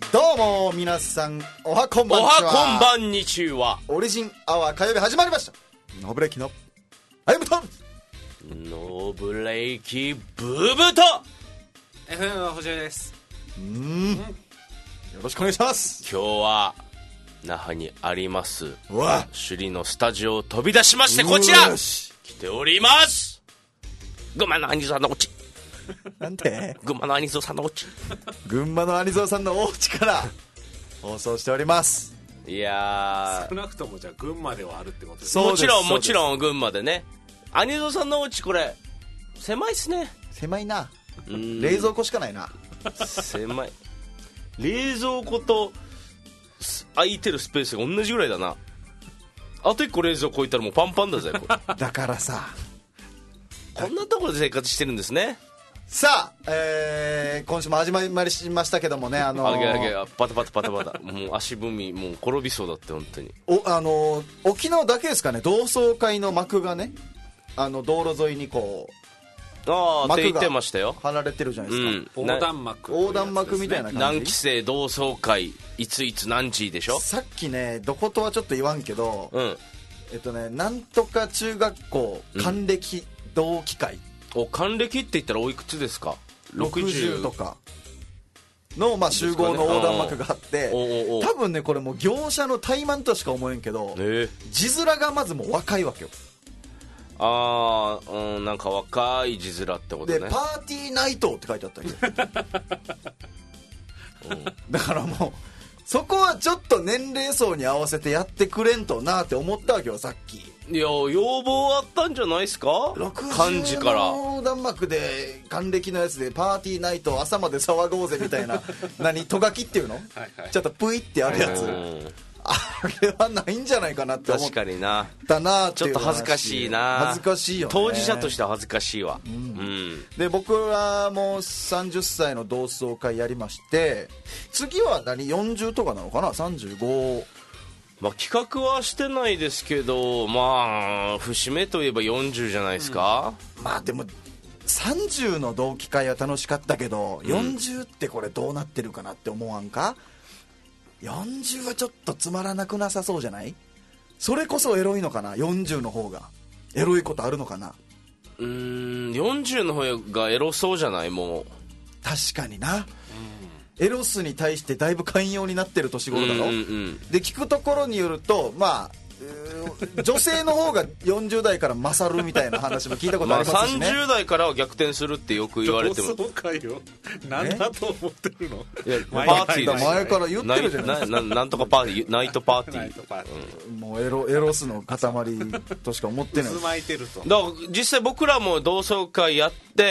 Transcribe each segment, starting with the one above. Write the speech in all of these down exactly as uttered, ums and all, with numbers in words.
どうも皆さんおはこんばんおにちは。 はこんばんにちは。 オリジンアワー火曜日始まりました。ノブレキのアイムトンノブレイキブーブとエフエム の星です。 うーんよろしくお願いします。 今日は那覇にありますうわ首里のスタジオを飛び出しましてこちらよし来ております。群馬のアニゾさんのおちなんて群馬のアニゾさんのおち群馬のアニゾーさんのお家から放送しております。 いや少なくともじゃあ群馬ではあるってことですそうですもちろんそうですもちろん群馬でね。アニゾさんのお家これ狭いっすね。 狭いな。 うん冷蔵庫しかないな。 狭い。冷蔵庫と空いてるスペースが同じぐらいだな。あといっこ冷蔵庫置いたらもうパンパンだぜこれ。 だからさこんなところで生活してるんですね。 さあ、えー、今週も始まりましたけどもね、あのー、 あげあげパタパタパタパタもう足踏みもう転びそうだって本当に。 おあのー、沖縄だけですかね、同窓会の幕がね、あの道路沿いにこうああって言幕がってましたよ。 貼られてるじゃないですか、 うん、 横断幕、 横断幕みたいな感じ。 何期生同窓会いついつ何時でしょ。 さっきねどことはちょっと言わんけど、 うんえっとねなんとか中学校還暦同期会、 お還暦って言ったらおいくつですか。 ろくじゅうとかの、まあ、集合の横断幕があって、 おうおう多分ねこれもう業者の怠慢としか思えんけど、 え字面がまずもう若いわけよ。 ああ、うん、なんか若い字面ってことでね。 パーティーナイトって書いてあったわけよだからもうそこはちょっと年齢層に合わせてやってくれんとなって思ったわけよさっき。 いや要望あったんじゃないですか。漢字から横断幕で還暦のやつでパーティーナイト朝まで騒ごうぜみたいな何とがきっていうの、 はいはい、 ちょっとプイってあるやつ、 うんあれはないんじゃないかなって思っ確かにな。 たなっていう話。 ちょっと恥ずかしいな。 恥ずかしいよね。 当事者としては恥ずかしいわ、うんうん、 で僕はもうさんじゅっさいの同窓会やりまして、次は何よんじゅうとかなのかな、さんじゅうご。 まあ、企画はしてないですけど、まあ節目といえばよんじゅうじゃないですか、 うん、まあでもさんじゅうの同期会は楽しかったけど、うん、よんじゅうってこれどうなってるかなって思わんか。よんじゅうはちょっとつまらなくなさそうじゃない。それこそエロいのかな、よんじゅうの方がエロいことあるのかな。 うーんよんじゅうの方がエロそうじゃない。もう確かにな、うん、エロスに対してだいぶ寛容になってる年頃だろ、うんうんうん、で聞くところによるとまあ女性の方がよんじゅう代から勝るみたいな話も聞いたことありますしね、 まあ、さんじゅう代からは逆転するってよく言われても同窓会よ何だと思ってるの。 いや前パーティーです前から言ってるじゃないですか。 なななんとかパーティーナイトパーティー、 うん、もうエロ、エロスの塊としか思ってない。 渦巻いてると。 だから実際僕らも同窓会やって、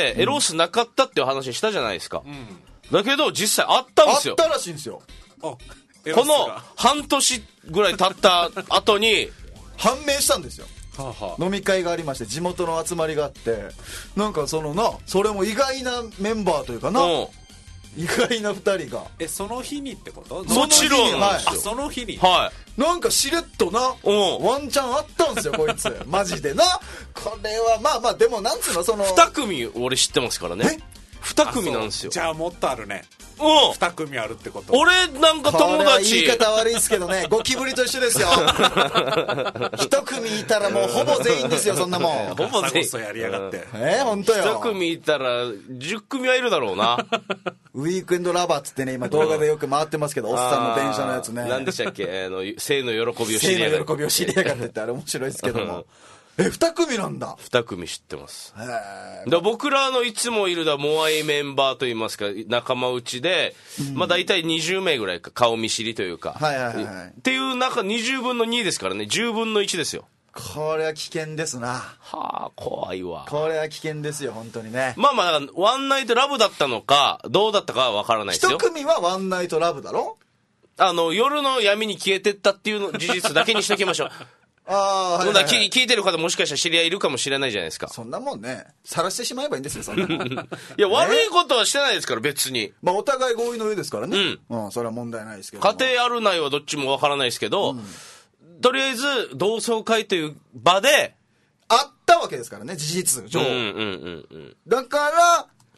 うん、エロスなかったっていう話したじゃないですか、うん、だけど実際あったんですよ。 あったらしいんですよ。 この半年ぐらい経った後に判明したんですよ。 はあはあ、飲み会がありまして地元の集まりがあって、なんかそのなそれも意外なメンバーというかな、うん、意外なふたりがえその日にってこと。 もちろん、 はい、あその日に、 はい、 なんかしれっとな、うん、ワンチャンあったんですよこいつマジでな。これはまあまあでもなんつうのそのに組俺知ってますからね。に組なんですよ。 じゃあもっとあるね。 うん、 に組あるってこと。 俺なんか友達言い方悪いですけどねゴキブリと一緒ですよ一組いたらもうほぼ全員ですよそんなもん。 ほぼ全員やりやがって、 うん、えー、本当よ。 一組いたらじゅっ組はいるだろうなウィークエンドラバーっつってね今動画でよく回ってますけど、おっさんの電車のやつね。 何でしたっけあの性の喜びを知りやがって。 性の喜びを知りやがってってあれ面白いですけどもえに組なんだ。 に組知ってます。だ僕らのいつもいるだモアイメンバーといいますか仲間内で、うん、まあ大体にじゅう名ぐらいか顔見知りというか、 はいはいはいはい、 っていう中にじゅうぶんのにですからね。じゅうぶんのいちですよ。 これは危険ですな。 はあ怖いわ。 これは危険ですよ本当にね。 まあまあワンナイトラブだったのかどうだったかは分からないですよ。 一組はワンナイトラブだろ。 あの夜の闇に消えてったっていうの事実だけにしておきましょうああ、はいはいはい、 聞, 聞いてる方もしかしたら知り合いいるかもしれないじゃないですか。 そんなもんね晒してしまえばいいんですよそんなもんいや悪いことはしてないですから別に。 まあお互い合意の上ですからね、 うんうん、それは問題ないですけど。 家庭あるないはどっちもわからないですけど、うん、とりあえず同窓会という場であったわけですからね事実上、 うんうんうんうん、 だから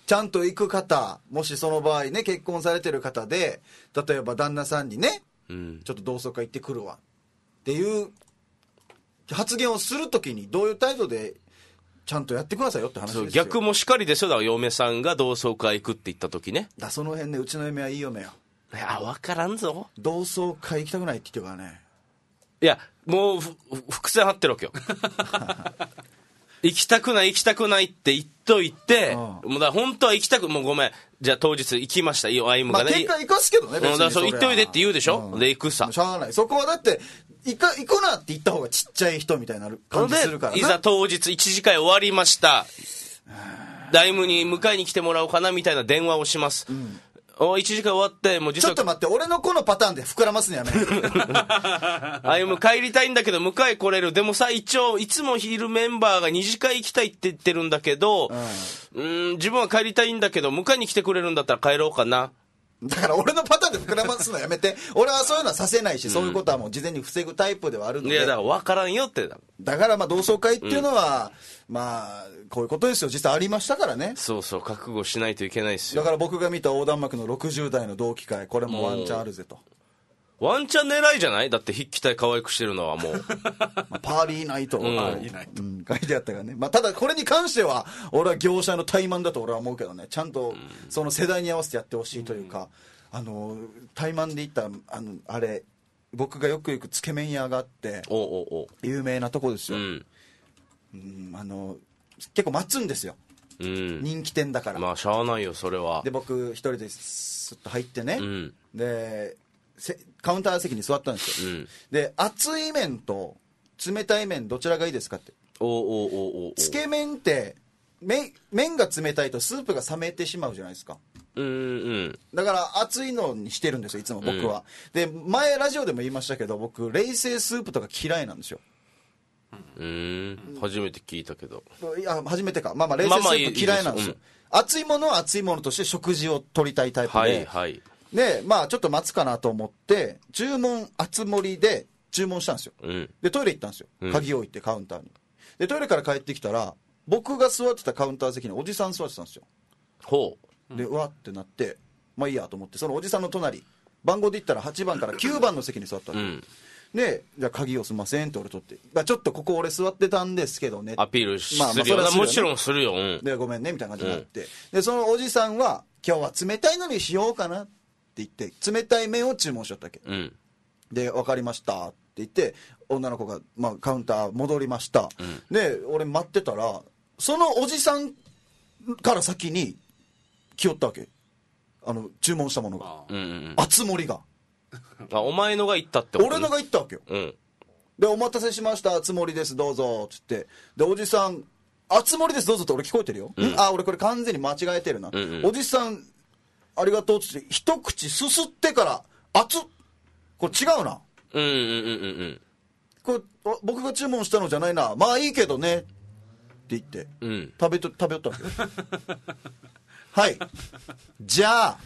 ちゃんと行く方、もしその場合ね、結婚されてる方で、例えば旦那さんにね、うん、ちょっと同窓会行ってくるわっていう発言をするときにどういう態度でちゃんとやってくださいよって話ですよ。 逆もしかりですよ。だから嫁さんが同窓会行くって言ったときね。 だその辺ね、うちの嫁はいい嫁よ。 いや分からんぞ。 同窓会行きたくないって言ってるからね。 いやもう伏線張ってるわけよ行きたくない行きたくないって言っといて、うん、もうだ本当は行きたくもうごめんじゃあ当日行きましたいいよ歩夢がね、 まあ、結果行かすけどね別にだそう行っといてって言うでしょ、うん、で行くさしゃあないそこはだって行か行くなって言った方がちっちゃい人みたいになる感じするからいざ当日一次会終わりました歩夢に迎えに来てもらおうかなみたいな電話をします、うんおいちじかん終わってもう実はちょっと待って俺のこのパターンで膨らますのやめあゆむ帰りたいんだけど迎え来れるでもさ一応いつもいるメンバーが二次会行きたいって言ってるんだけど、うん、うん自分は帰りたいんだけど迎えに来てくれるんだったら帰ろうかなだから俺のパターンで膨らますのやめて俺はそういうのはさせないし、うん、そういうことはもう事前に防ぐタイプではあるのでいやだから分からんよってだだからまあ同窓会っていうのは、うん、まあこういうことですよ実際ありましたからねそうそう覚悟しないといけないですよだから僕が見た横断幕のろくじゅう代の同期会これもワンチャンあるぜとワンチャン狙いじゃないだって筆記体可愛くしてるのはもう、 まあ、パーリーナイト、うん、 パーリーナイト、 うん、書いてあったからね、まあ、ただこれに関しては俺は業者の怠慢だと俺は思うけどねちゃんとその世代に合わせてやってほしいというか、うん、あの怠慢で言ったあのあれ僕がよく行くつけ麺屋があっておうおうおう有名なとこですよ、うんうん、あの結構待つんですよ、うん、人気店だからまあしゃあないよそれはで僕一人でスッと入ってね、うん、でカウンター席に座ったんですよ、うん、で熱い麺と冷たい麺どちらがいいですかっておうおうおうおうつけ麺って麺、麺が冷たいとスープが冷めてしまうじゃないですかうんうんだから熱いのにしてるんですよいつも僕は、うん、で前ラジオでも言いましたけど僕冷製スープとか嫌いなんですようん初めて聞いたけどいや初めてかまあまあ冷製スープ嫌いなんですよ、まあまあいいです、うん、熱いものは熱いものとして食事を取りたいタイプで、 はいはいでまあちょっと待つかなと思って注文熱盛りで注文したんですよ、うん、でトイレ行ったんですよ鍵置いてカウンターにでトイレから帰ってきたら僕が座ってたカウンター席におじさん座ってたんですよほうでうわってなってまあいいやと思ってそのおじさんの隣番号で言ったらはちばんからきゅうばんの席に座ったんですよ、うんでじゃあ鍵をすんませんって俺取って、まあ、ちょっとここ俺座ってたんですけどねアピールするよ、まあまあそれはするよね、もちろんするよ、うん、 でごめんねみたいな感じになって、うん、でそのおじさんは今日は冷たいのにしようかなって言って冷たい麺を注文しちゃったっけ、うん、で分かりましたって言って女の子が、まあ、カウンター戻りました、うん、で俺待ってたらそのおじさんから先に来よったわけあの注文したものが、うんうん、熱盛りがあお前のが言ったってこと、 ね、俺のが言ったわけよ、うん、でお待たせしました熱盛ですどうぞっつってでおじさん熱盛ですどうぞって俺聞こえてるよ、うん、あ俺これ完全に間違えてるな、うんうん、おじさんありがとうっつって一口すすってから熱っこれ違うなうんうんうんうんこれ僕が注文したのじゃないなまあいいけどねって言って、うん、食べと食べよったわけよはいじゃあ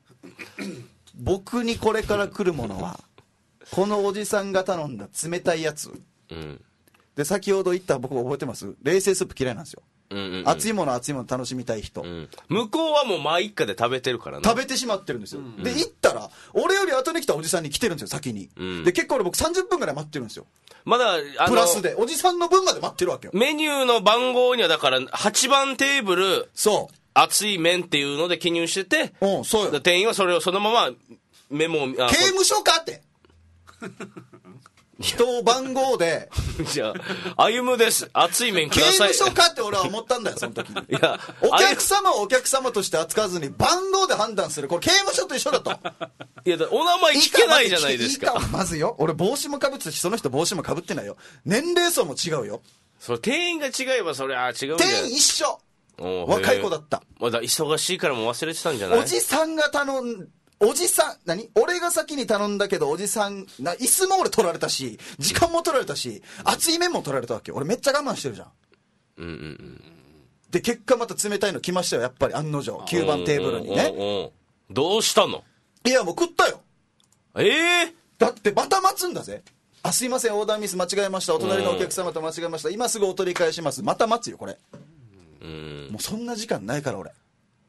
僕にこれから来るものはこのおじさんが頼んだ冷たいやつ、うん、で先ほど言った僕覚えてます冷製スープ嫌いなんですよ、うんうんうん、熱いもの熱いもの楽しみたい人、うん、 向こうはもう前一家で食べてるからね食べてしまってるんですよ、うんうん、で行ったら俺より後に来たおじさんに来てるんですよ先に、うん、で結構俺僕さんじゅっぷんぐらい待ってるんですよまだあのプラスでおじさんの分まで待ってるわけよメニューの番号にはだからはちばんテーブルそう熱い麺っていうので記入してて、 うん、そうよ店員はそれをそのままメモを刑務所かって人を番号でじゃあ歩夢です熱い麺ください刑務所かって俺は思ったんだよその時にいやお客様をお客様として扱わずに番号で判断するこれ刑務所と一緒だといやお名前聞けないじゃないですかいいかまずよ俺帽子もかぶってたしその人帽子もかぶってないよ年齢層も違うよそれ店員が違えばそれは違うん店員一緒若い子だったまだ忙しいからもう忘れてたんじゃないおじさんが頼んおじさん何俺が先に頼んだけどおじさんな椅子も俺取られたし時間も取られたし熱い麺も取られたわけ俺めっちゃ我慢してるじゃん、うんうんうん、で結果また冷たいの来ましたよやっぱり案の定きゅうばんテーブルにねおうおうおうどうしたのいやもう食ったよええー、 だってまた待つんだぜあすいませんオーダーミス間違えましたお隣のお客様と間違えました今すぐお取り返しますまた待つよこれうんもうそんな時間ないから俺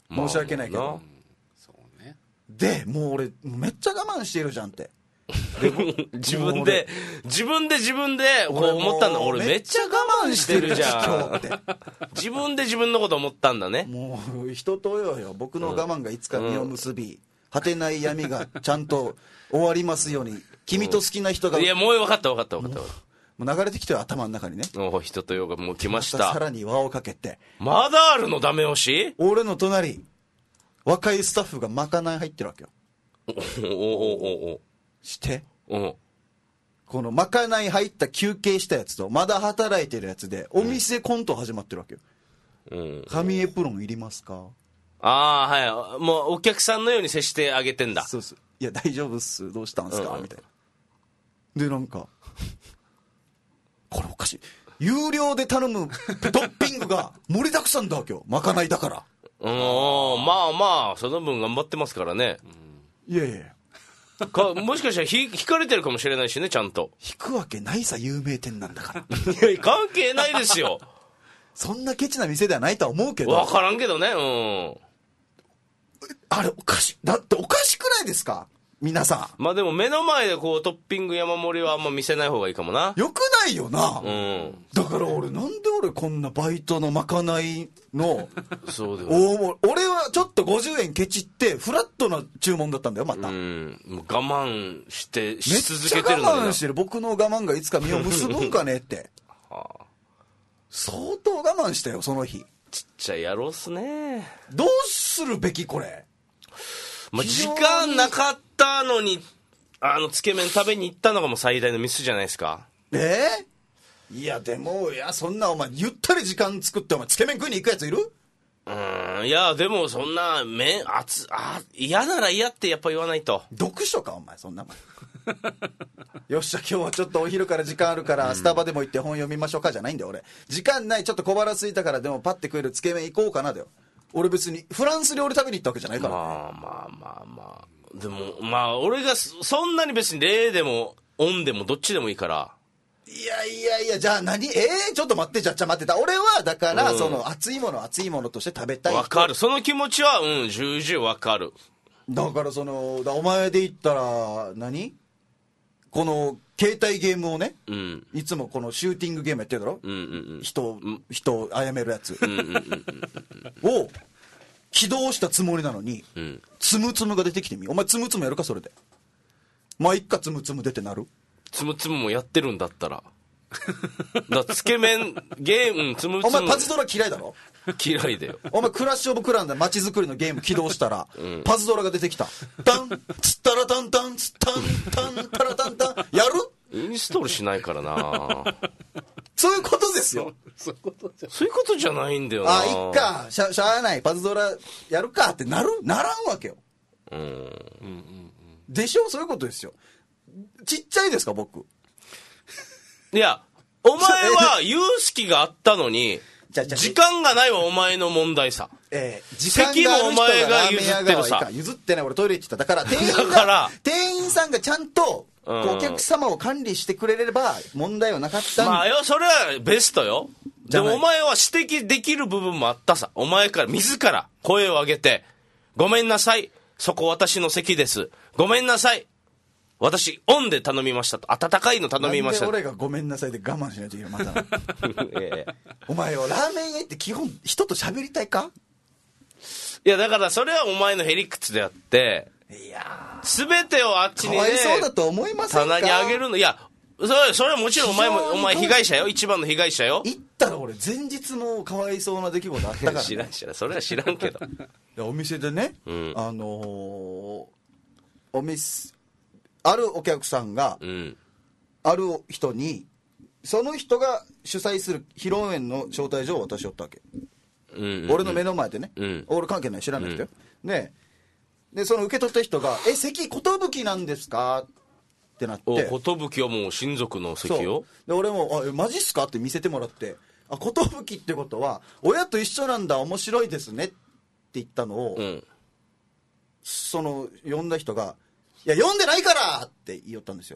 申し訳ないけど、 まあそうね。 でもう俺めっちゃ我慢してるじゃんって自分で自分で自分でこう思ったんだ。俺めっちゃ我慢してるじゃん今日って自分で自分のこと思ったんだね。 もう一とよよ僕の我慢がいつか実を結び、うん、果てない闇がちゃんと終わりますように君と好きな人が、 いやもう分かった分かった分かったもう流れてきてる頭の中にね。 お人とよがもう来ました。 またさらに輪をかけてまだあるのダメ押し。 俺の隣若いスタッフがまかない入ってるわけよ。 おおおおおしておこのまかない入った休憩したやつとまだ働いてるやつでお店コント始まってるわけよ、うん、紙エプロンいりますか。 ああはいもうお客さんのように接してあげてんだ。 そうそういや大丈夫っすどうしたんすか、うん、みたいなでなんかこれおかしい有料で頼むトッピングが盛りだくさんだわけよまかないだからうんまあまあその分頑張ってますからね、 うん、いやいやいやかもしかしたらひ引かれてるかもしれないしねちゃんと引くわけないさ有名店なんだからいや関係ないですよそんなケチな店ではないとは思うけど分からんけどねうんあれおかしいだっておかしくないですか皆さん。まあでも目の前でこうトッピング山盛りはあんま見せない方がいいかもな。 よくないよな、 うん、 だから俺なんで俺こんなバイトのまかないのそうだよお俺はちょっとごじゅうえんケチってフラットな注文だったんだよまた、 うん、もう我慢してし続けてるのにめっちゃ我慢してる僕の我慢がいつか実を結ぶんかねってはあ、相当我慢したよその日。 ちっちゃい野郎っすね。 どうするべきこれ、 まあ、時間なかったのにあのつけ麺食べに行ったのがもう最大のミスじゃないですか。 えー、いやでもいやそんなお前ゆったり時間作ってお前つけ麺食いに行くやついる。 うーんいやでもそんな麺熱あ嫌なら嫌ってやっぱ言わないと。 読書かお前そんなもんよっしゃ今日はちょっとお昼から時間あるからスタバでも行って本読みましょうかじゃないんだよ俺。時間ないちょっと小腹空いたからでもパッて食えるつけ麺行こうかなだよ。俺別にフランス料理食べに行ったわけじゃないから、ね、 まあまあまあまあでもまあ俺がそんなに別に冷でも温でもどっちでもいいから。 いやいやいやじゃあ何えー、ちょっと待ってじゃあじゃあ待ってた俺はだから、うん、その熱いもの熱いものとして食べたい。 わかるその気持ちはうん重々わかる。 だからそのだお前で言ったら何この携帯ゲームをね、うん、いつもこのシューティングゲームやってるだろ、うんうんうん、人, 人を殺めるやつを起動したつもりなのに、うん、つむつむが出てきてみお前つむつむやるかそれで。まあいっかつむつむ出てなるつむつむもやってるんだったらだつけ麺ゲームつむつむお前パズドラ嫌いだろ嫌いだよお前クラッシュオブクランで街づくりのゲーム起動したら、うん、パズドラが出てきたタンツッタラタンタンツッタンタンタラタンタンやるインストールしないからなそういうことですよそういうことじゃそういうことじゃないんだよな。 あいっかしゃ、しゃあないパズドラやるかってなるならんわけよ。うんうんうんうんでしょそういうことですよ。ちっちゃいですか僕。 いやお前は言う隙があったのに時間がないはお前の問題さ。えー、時間がある人がラーメン屋側はいかん譲ってない俺トイレ行ってただから店員がだから店員さんがちゃんとお客様を管理してくれれば問題はなかったんだ。 まあよそれはベストよ。でもお前は指摘できる部分もあったさ。お前から自ら声を上げてごめんなさいそこ私の席ですごめんなさい私オンで頼みましたと温かいの頼みました。 なんで俺がごめんなさいで我慢しないといけないまたええ、お前よラーメン屋って基本人と喋りたいか。 いやだからそれはお前のへりくつであっていや全てをあっちにねかわいそうだと思いませんか。 棚にあげるのいやそれそれはもちろんお前もお前被害者よ一番の被害者よ。 言ったら俺前日もかわいそうな出来事あったから、ね、 知らん知らんそれは知らんけどお店でね、うん、あのー、お店あるお客さんが、うん、ある人にその人が主催する披露宴の招待状を渡しよったわけ、うんうんうん、俺の目の前でね、うん、俺関係ない知らない人よ、うん、で, でその受け取った人がえ席寿なんですかってなって。 寿はもう親族の席よ。 で俺もあマジっすかって見せてもらってあ寿ってことは親と一緒なんだ面白いですねって言ったのを、うん、その呼んだ人がいや読んでないからって言いよったんですよ。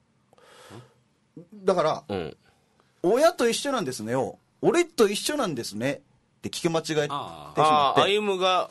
だから、うん、親と一緒なんですねを俺と一緒なんですねって聞き間違えてしまってああ歩夢が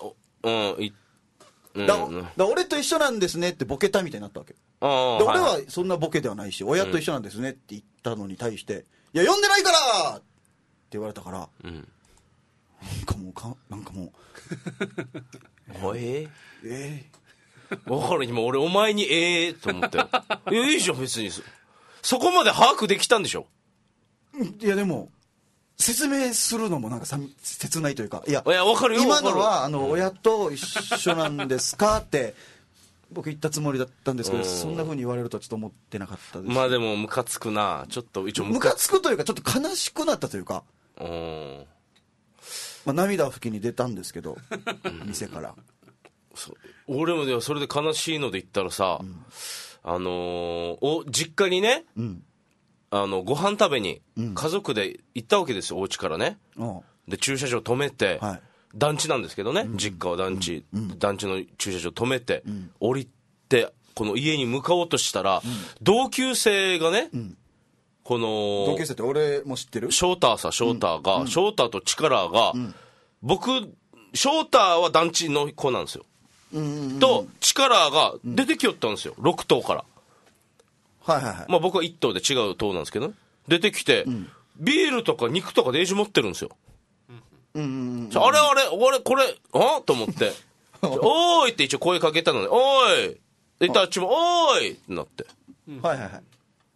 うんいうんだだ俺と一緒なんですねってボケたみたいになったわけ。 あで俺はそんなボケではないし、親と一緒なんですねって言ったのに対して、いや呼んでないからって言われたから、 うん、 なんかもうかなんかもうおええー、分からん今俺お前にええー、と思ったよいやいいじゃん別にそこまで把握できたんでしょ。 ー、いやでも説明するのもなんかさ切ないというか、いやいや分かるよ今のはあの、 うん、 親と一緒なんですかって僕言ったつもりだったんですけど、そんな風に言われるとはちょっと思ってなかったです。 まあでもムカつくなちょっと一応ムカつくというかちょっと悲しくなったというか、 うんまあ、涙を拭きに出たんですけど店から俺もでもそれで悲しいので言ったらさ、うん、あのー、お実家にね、うん、あのご飯食べに家族で行ったわけですよ、お家からね、うん、で駐車場止めて、はい、団地なんですけどね、うん、実家は団地、うん、団地の駐車場止めて、うん、降りてこの家に向かおうとしたら、うん、同級生がね、うん、この同級生って俺も知ってるショーターさショーターが、うん、ショーターとチカラーが、うん、僕ショーターは団地の子なんですよ、うんうんうん、とチカラーが出てきよったんですよ、うん、ろく棟から、 はいはいはい、 まあ、僕はいっ棟で違う棟なんですけど、ね、出てきて、うん、ビールとか肉とかデージ持ってるんですよ、うんうんうんうん、あれあれ俺これあと思っておーいって一応声かけたのでおーいって言ったらあっちもおーいってなって、 うん、はいはいはい、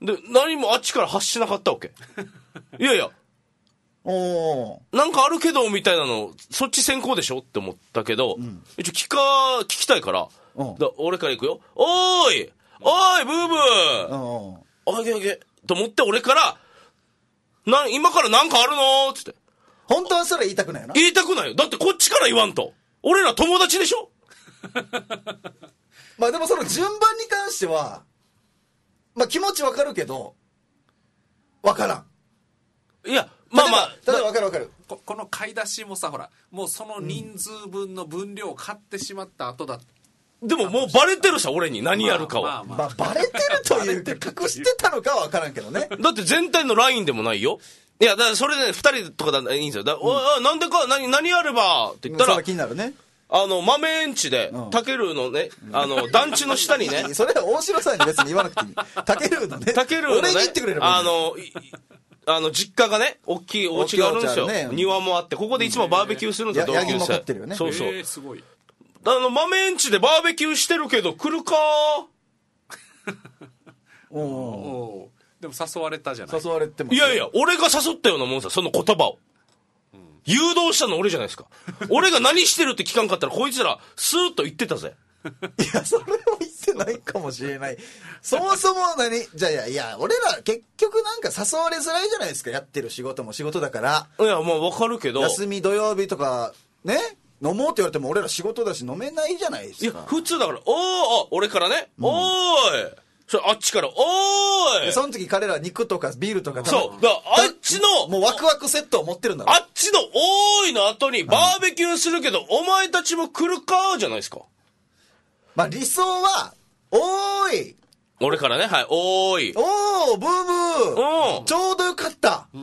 で何もあっちから発しなかったわけいやいやおなんかあるけどみたいなのそっち先行でしょって思ったけど、うん、一応聞か聞きたいからだ俺から行くよおーいおーいブーブーあげあげと思って俺からな今からなんかあるのつって本当はそれ言いたくないよな。 言いたくないよだってこっちから言わんと俺ら友達でしょまあでもその順番に関してはまあ気持ちわかるけどわからん。 いやまあまあ例えばわかるわかるこ, この買い出しもさほらもうその人数分の分量を買ってしまった後だ、 うん、でももうバレてるさ俺に何やるかは、 まあまあまあ、バレてるというか隠してたのかはわからんけどねだって全体のラインでもないよ。いやだからそれでふたりとかだったらいいんですよだ、うん、おいなんでか 何, 何やればって言ったら、 それ気になるね。 あの豆んちで、うん、タケルのね、あの団地の下にねそれは大城さんに別に言わなくていいタケルのねタケルのね俺に言ってくれればいいあのあの実家がね大きいお家があるんですよ、ね、庭もあってここでいつもバーベキューするんですよ、同級生、 ね、 そうそう、 えー、すごいあの豆んちでバーベキューしてるけど来るかおおでも誘われたじゃない。 誘われてます。 いやいや俺が誘ったようなもんさその言葉を、うん、誘導したの俺じゃないですか俺が何してるって聞かんかったらこいつらスーッと言ってたぜいやそれは言ってないかもしれないそもそも何じゃあいやいや俺ら結局なんか誘われづらいじゃないですか。やってる仕事も仕事だから。 いやまあ分かるけど休み土曜日とかね飲もうって言われても俺ら仕事だし飲めないじゃないですか。 いや普通だからおー俺からね、うん、おーいそれあっちからおーいその時彼らは肉とかビールとかそうだあっちのもうワクワクセットを持ってるんだろ。 あっちのおーいの後にバーベキューするけど、うん、お前たちも来るかじゃないですか。 まあ理想はおーい俺からねはいおーいおーブーブー、うん、ちょうどよかった、うん、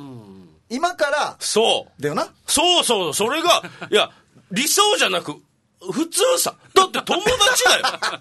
今からそうだよな。そうそうそれがいや理想じゃなく普通さだって友達だよ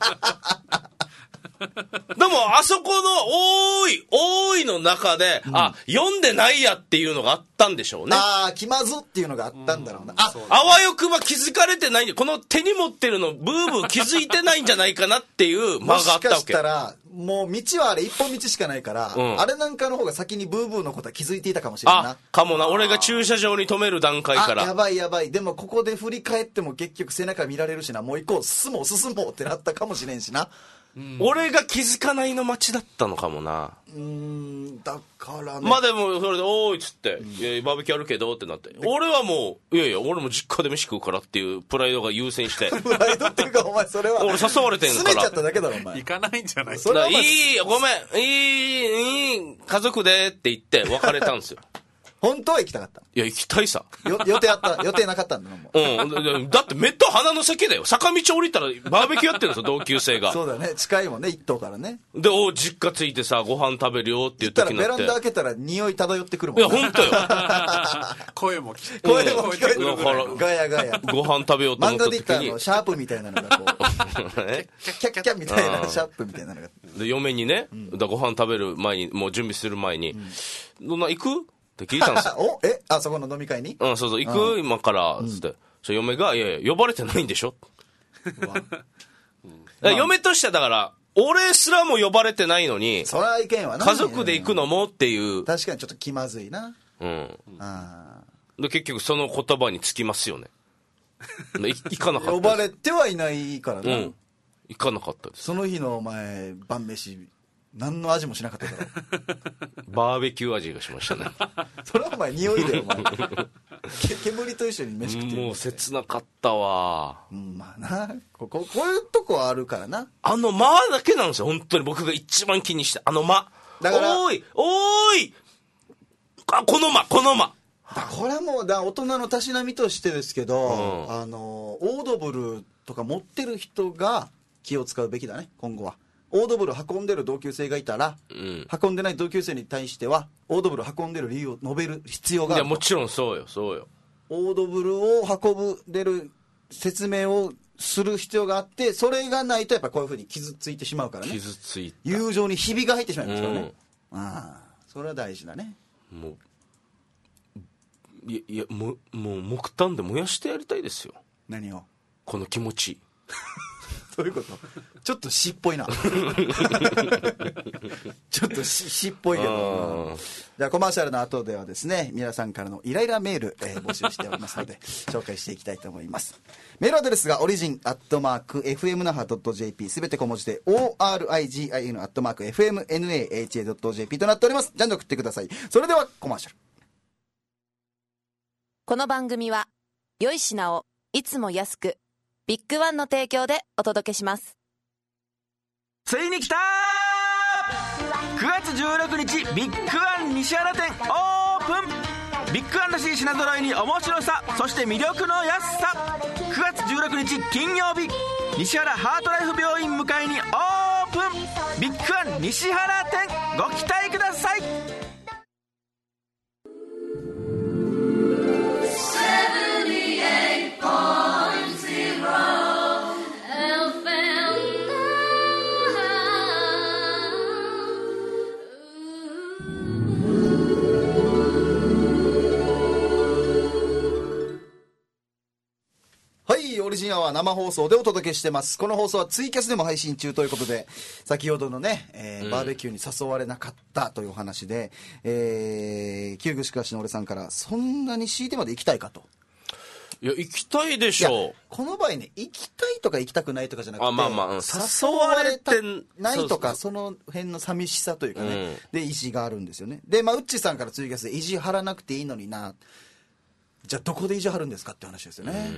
でもあそこのおーいおーいの中で、うん、あ読んでないやっていうのがあったんでしょうね。 ああ気まずっていうのがあったんだろうな、うん、 ああわよくば気づかれてないこの手に持ってるのブーブー気づいてないんじゃないかなっていう間があったわけ。 もしかしたらもう道はあれ一本道しかないから、うん、あれなんかの方が先にブーブーのことは気づいていたかもしれんな。 あかもな俺が駐車場に止める段階からあやばいやばいでもここで振り返っても結局背中見られるしなもう行こう進もう進もうってなったかもしれんしな。 うん、俺が気づかないの街だったのかもな。 うーんだからねまあでもそれでおーいっつって、うん、いやバーベキューあるけどってなって俺はもういやいや俺も実家で飯食うからっていうプライドが優先してプライドっていうかお前それは俺誘われてんから詰めちゃっただけだろお前行かないんじゃないそれはいいごめんいいいい家族でって言って別れたんですよ本当は行きたかった。 いや、行きたいさ。 よ予定あった、予定なかったんだもん。 うん。だって目と鼻の先だよ。坂道降りたらバーベキューやってるんですよ、同級生が。 そうだね。近いもんね、一棟からね。 で、お実家着いてさ、ご飯食べるよって言っ行ったら時になって。 ベランダ開けたら匂い漂ってくるもんいや、 ね。 ほんとよ。 声も聞声も聞こえてくるだからガヤガヤ。 ご飯食べようと思漫った時に画で言ったらあの、シャープみたいなのがこう、 えキャッキャッキャッみたいな、シャープみたいなのが。 で、嫁にね、だご飯食べる前に、もう準備する前に、どんな行くって聞いたんですよ。 おえあそこの飲み会にうん、そうそう、行く今から、つって。そしたら嫁が、いやいや、呼ばれてないんでしょ嫁としてはだから、俺すらも呼ばれてないのに、 そら意見はな。 家族で行くのもっていう。 確かにちょっと気まずいな。 うん。 あで、結局その言葉につきますよね。でい行かなかったです。 呼ばれてはいないからな。 うん。行かなかったです。 その日のお前、晩飯、何の味もしなかっただろ。 バーベキュー味がしましたね。 それはお前、匂いだよ、お前。け煙と一緒に飯食ってる。 もう切なかったわ。 うん、まあな。ここ、こういうとこあるからな。 あの間だけなんですよ、本当に僕が一番気にして。あの間。 だからおーい、おーいあ、この間、この間。 だこれはもうだ大人のたしなみとしてですけど、 うんあのオードブルとか持ってる人が気を使うべきだね、今後は。オードブル運んでる同級生がいたら、 うん。 運んでない同級生に対してはオードブル運んでる理由を述べる必要がいや、 あると。 もちろんそうよ、そうよ。 オードブルを運ぶ出る説明をする必要があって、それがないとやっぱこういうふうに傷ついてしまうからね。 傷ついた。 友情にひびが入ってしまいますからね、 うんああそれは大事だね。 もう、いや、いやもう、もう木炭で燃やしてやりたいですよ。 何をこの気持ち。 どういうことちょっと詩っぽいなちょっと詩詩っぽいけど、うんじゃあコマーシャルの後ではですね、皆さんからのイライラメール、えー募集しておりますので紹介していきたいと思います。メールアドレスがオリジンアットマーク エフエムナハドットジェーピー すべて小文字で オーアールアイジーアイエヌ アットマーク エフエムナハドットジェーピー となっております。じゃんじゃん送ってください。それではコマーシャル。 この番組は良い品をいつも安くビッグワンの提供でお届けします。 ついに来たーくがつじゅうろくにちビッグワン西原店オープン。ビッグワンらしい品揃えに面白さ、そして魅力の安さ。くがつじゅうろくにち金曜日、西原ハートライフ病院向かいにオープン。ビッグワン西原店、ご期待ください。 はい、オリジンアワー生放送でお届けしてます。この放送はツイキャスでも配信中ということで、先ほどのね、えーうん、バーベキューに誘われなかったというお話で、えー、旧串川市の俺さんから、そんなに強いてまで行きたいかと。 いや、行きたいでしょう。 この場合ね、行きたいとか行きたくないとかじゃなくて、 あ、まあまあ、うん、 誘われてないとか、 そうそうそう、 その辺の寂しさというかね、 うん、 で、意地があるんですよね。で、まあ、ウッチさんからツイキャスで意地張らなくていいのにな、じゃあどこで意地張るんですかって話ですよね、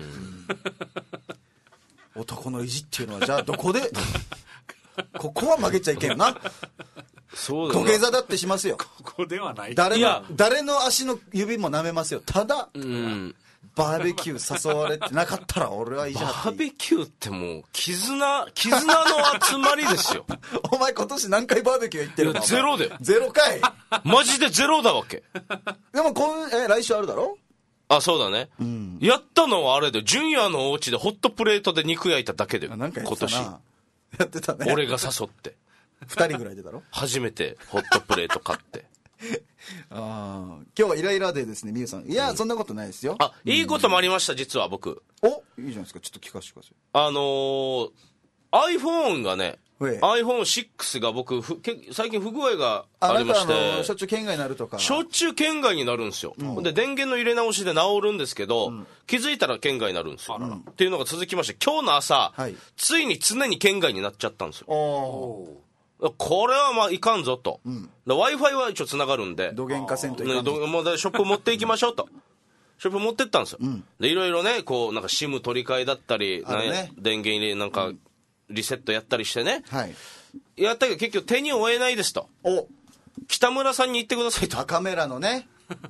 うん、男の意地っていうのはじゃあどこでここは曲げちゃいけんよな。 そうだな、 土下座だってしますよ。 ここではない。 誰の誰の足の指も舐めますよ。ただ、 うん、 バーベキュー誘われてなかったら俺は意地張っていい。 バーベキューってもう絆絆の集まりですよ。 お前今年何回バーベキュー行ってるの？ ゼロで。 ゼロ回。 マジでゼロだわけ。 でも今え来週あるだろ？ あ、そうだね、うん、やったのはあれで純也のお家でホットプレートで肉焼いただけでなんかや今年やってたね。 俺が誘ってふたりぐらいでだろ。初めてホットプレート買ってあ、今日はイライラでですね、みゆさん、いや、うん、そんなことないですよ。 あ、いいこともありました、実は僕。 お、いいじゃないですか。ちょっと聞かせてください。 あのー、iPhone がね、アイフォンシックス が僕ふけ最近不具合がありまして、 あなたしょっちゅう圏外になるとか、 しょっちゅう圏外になるんですよ、うん、で電源の入れ直しで治るんですけど、うん、気づいたら圏外になるんですよ、うん、っていうのが続きまして、今日の朝、はい、ついに常に圏外になっちゃったんですよ。おこれはまあいかんぞと、うん、Wi-Fi は一応つながるんで、 どげんかせんといかんぞ、 ね、もうショップ持っていきましょうとショップ持ってったんですよ、うん、でいろいろね、こうなんか SIM 取り替えだったり、ね、電源入れなんかリセットやったりしてね、はい、やったけど結局手に負えないですと。お北村さんに言ってくださいと。 カメラのね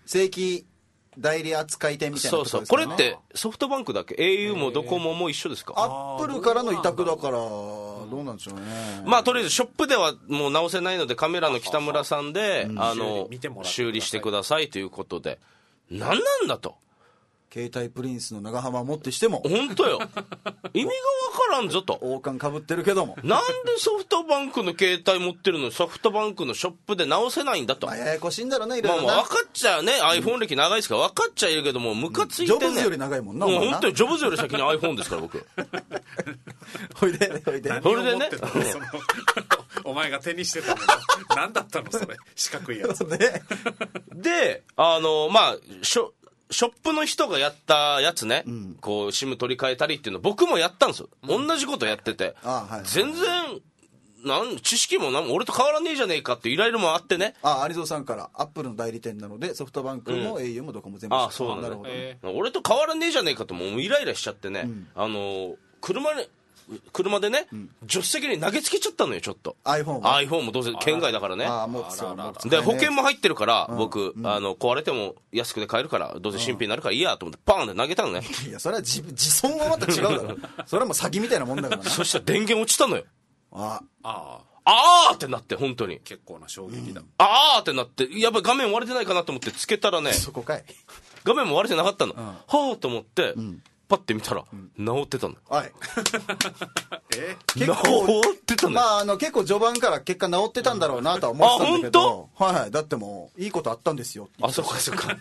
正規代理扱い店みたいなそうところですかね。 そう、これってソフトバンクだけ エーユー もドコモも一緒ですか？ アップルからの委託だからどうなんでしょうね。 まあとりあえずショップではもう直せないのでカメラの北村さんであの見てもらってください修理してくださいということで、何なんだと、 携帯プリンスの長浜をもってしても本当よ意味がわからんぞと。 王冠かぶってるけども、 なんでソフトバンクの携帯持ってるのにソフトバンクのショップで直せないんだと。 まあ、ややこしいんだろうね、いろいろな。 まあもう分かっちゃうね、iPhone 歴長いですから分かっちゃいるけども、ムカついてね、 ジョブズより長いもんな、 もうお前な本当にジョブズより先に iPhone ですから僕ほいでほいで何それでねを持ってたのそのお前が手にしてたもの何だったのそれ四角いやつ。 ねであのまあショショップの人がやったやつね、こう SIM 取り替えたりっていうの僕もやったんですよ、同じことやってて、 あはい全然なん知識もなんも俺と変わらねえじゃねえかっていうイライラもあってね。 あ有蔵さんからアップルの代理店なのでソフトバンクも エーユー もどこも全部あそうなんだなるほど、 え俺と変わらねえじゃねえかともうイライラしちゃってね、あの車ね車でね、助手席に投げつけちゃったのよちょっと。 iPhone も iPhone もどうせ県外だからね。 ああもうそうあらあらもう使えねで保険も入ってるから、 うん僕、あの壊れても安くで買えるからどうせ新品になるからいいやと思ってパーンって投げたのねいやそれは自自損はまた違うだろそれはもう詐欺みたいなもんだからなそしたら電源落ちたのよ。 ああああーってなって本当に結構な衝撃だ。 あーってなって、やっぱり画面割れてないかなと思ってつけたらね、 そこかい画面も割れてなかったの、はーと思って、パッて見たら、治ってたの。 おいえ結構治ってたのよ。 まああの結構序盤から結果治ってたんだろうなとは思ってたんだけど、はいはい、だってもういいことあったんですよってあ、そっかそっか。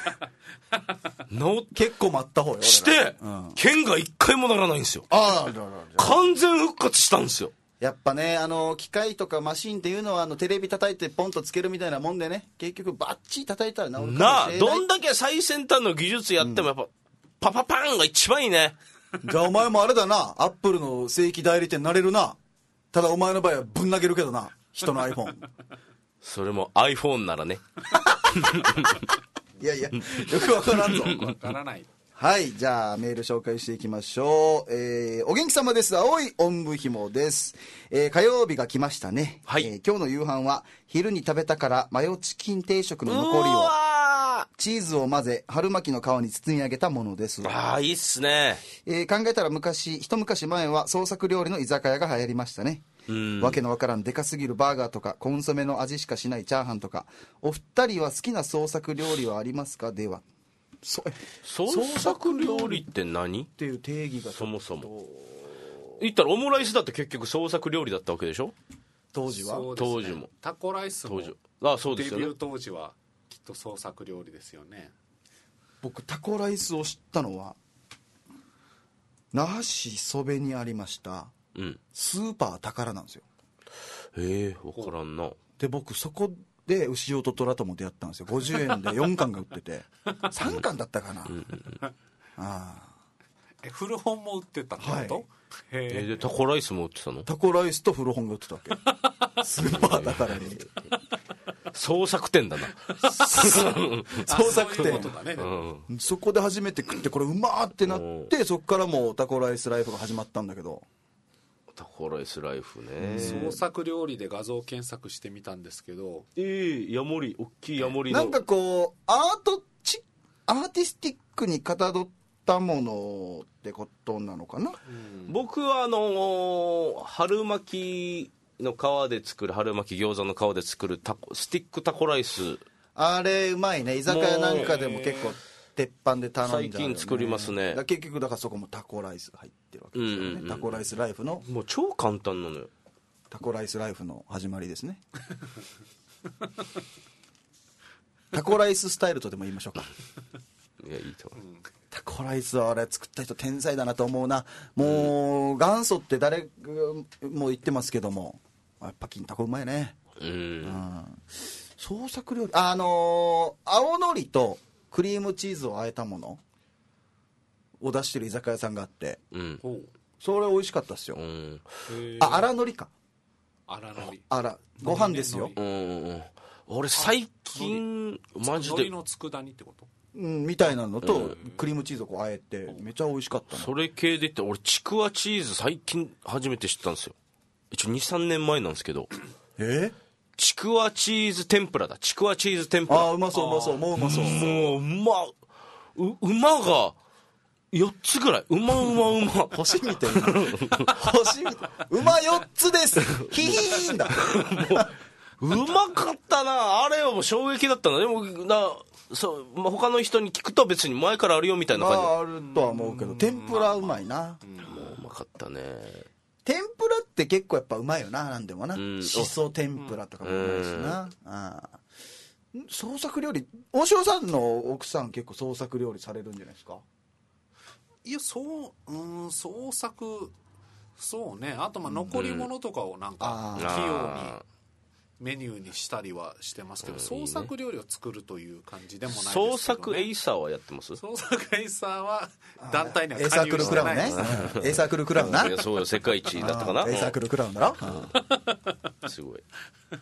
治っ結構待った方よ俺らして、 うん剣が一回もならないんですよ。 あああららら完全復活したんですよ。 やっぱねあの機械とかマシンっていうのはあのテレビ叩いてポンとつけるみたいなもんでね、結局バッチリ叩いたら治るかもしれなあ、 ない。 どんだけ最先端の技術やってもやっぱ、パパパーンが一番いいね。 じゃあお前もあれだな、アップルの正規代理店になれるな。ただお前の場合はぶん投げるけどな、人の iPhone。 それも iPhone ならね。 いやいや、よくわからんぞ。 わからない。 はい、じゃあメール紹介していきましょう。えー、お元気様です。青いおんぶひもです。えー、火曜日が来ましたね。 はいえー今日の夕飯は昼に食べたからマヨチキン定食の残りうをわチーズを混ぜ春巻きの皮に包み上げたものです。 ーああ、いいっすね。 えー考えたら昔一昔前は創作料理の居酒屋が流行りましたね。 うんわけのわからんでかすぎるバーガーとかコンソメの味しかしないチャーハンとか、お二人は好きな創作料理はありますか？ではそえ創作料理って何？ っていう定義がそもそも言ったらオムライスだって結局創作料理だったわけでしょ、 当時はそうですね当時もタコライスも当時ああそうですよねデビュー当時はきっと創作料理ですよね。 僕タコライスを知ったのは那覇市蘇部にありましたうんスーパー宝なんですよ。 へえ分からんな。 で僕そこで牛尾と虎とも出会ったんですよ。ごじゅうえんでよんかんが売っててさんかんだったかな、ああえ古本も売ってたってこと、 はいえへでタコライスも売ってたの？ タコライスと古本が売ってたわけスーパー宝に創作店だな。 創作そういう店ことだね、 うんそこで初めて食ってこれうまーってなってそこからもうタコライスライフが始まったんだけど、 タコライスライフね。 創作料理で画像検索してみたんですけど、 ええヤモリ大きいヤモリのなんかこうアートチアーティスティックにかたどったものってことなのかな。 僕はあのー春巻きの皮で作る春巻き餃子の皮で作るタコスティックタコライスあれうまいね。居酒屋なんかでも結構鉄板で頼んじゃうよね、 最近作りますねだから結局だからそこもタコライスが入ってるわけですよね、 うんうんうんタコライスライフのもう超簡単なのよ。 タコライスライフの始まりですねタコライススタイルとでも言いましょうか。 いやいいと思う、 タコライスはあれ作った人天才だなと思うな。もう元祖って誰も言ってますけどもやっぱ金タコうまいね。 うんうん創作料理あのー青のりとクリームチーズを和えたものを出してる居酒屋さんがあってうんほうそれ美味しかったっすよ、 うんへーあ粗のりかあらのりあらご飯ですよ、 うんうん俺最近マジで海苔の佃煮ってこと？ うん、みたいなのとクリームチーズをこう和えてめちゃ美味しかったの。 それ系で言って俺ちくわチーズ最近初めて知ったんですよ。一応にさんねんまえなんですけどえちくわチーズ天ぷらだ。ちくわチーズ天ぷら。 ああうまそううまそうもううまそうもううまう馬がよっつぐらい。馬馬馬星見てる星見て馬よっつですヒヒーンだうまかったな。あれはもう衝撃だったな。でもなそう、まあ、他の人に聞くと別に前からあるよみたいな感じ、 まああるとは思うけど天ぷらうまいな、 もううまかったね。 天ぷらって結構やっぱうまいよな。なんでもな、 んしそ天ぷらとかもうまいしな、ああ創作料理大城さんの奥さん結構創作料理されるんじゃないですか。 いやそううん創作そうね。あとまあ残り物とかをなんかうん器用にあメニューにしたりはしてますけど、創作料理を作るという感じでもないですけ創ど、ね、 作エイサーはやってます？ 創作エイサーは団体にはエイサークルクラウン加入してないでねす、 うんエイサークルクラウンな、 いやそうよ、世界一だったかな。 エイサークルクラウンだろ、 うんすごい。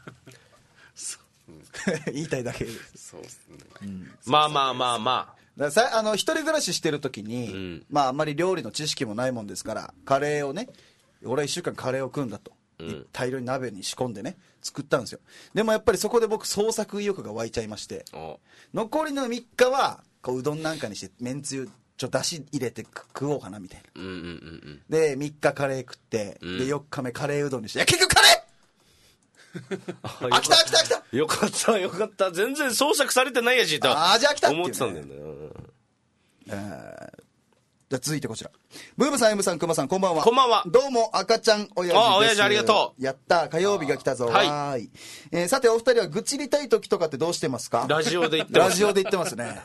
言いたいだけですそうですね、 まあまあまあまだからさあの一人暮らししてる時に、 んまああんまり料理の知識もないもんですからカレーをね俺はいっしゅうかんカレーを食うんだと、 ん大量に鍋に仕込んでね作ったんですよ。でもやっぱりそこで僕創作意欲が湧いちゃいましてあ。お残りのみっかはこううどんなんかにしてめんつゆちょだし入れて食おうかなみたいな。 うんうんうんうんでみっかカレー食って、 んでよっかめカレーうどんにしていや結局カレー飽きた飽きた飽きたよかったよかった。全然創作されてないやしとあーじゃあ来たっていうね思ってたんだよね。うんえーじゃあ続いてこちらブームさん M さんくまさんこんばんは。 こんばんは。 どうも赤ちゃん親父です。 あ親父ありがとうやった火曜日が来たぞ。 はいわーい、えーさてお二人は愚痴りたい時とかってどうしてますか。 ラジオで言ってます。 ラジオで言ってますね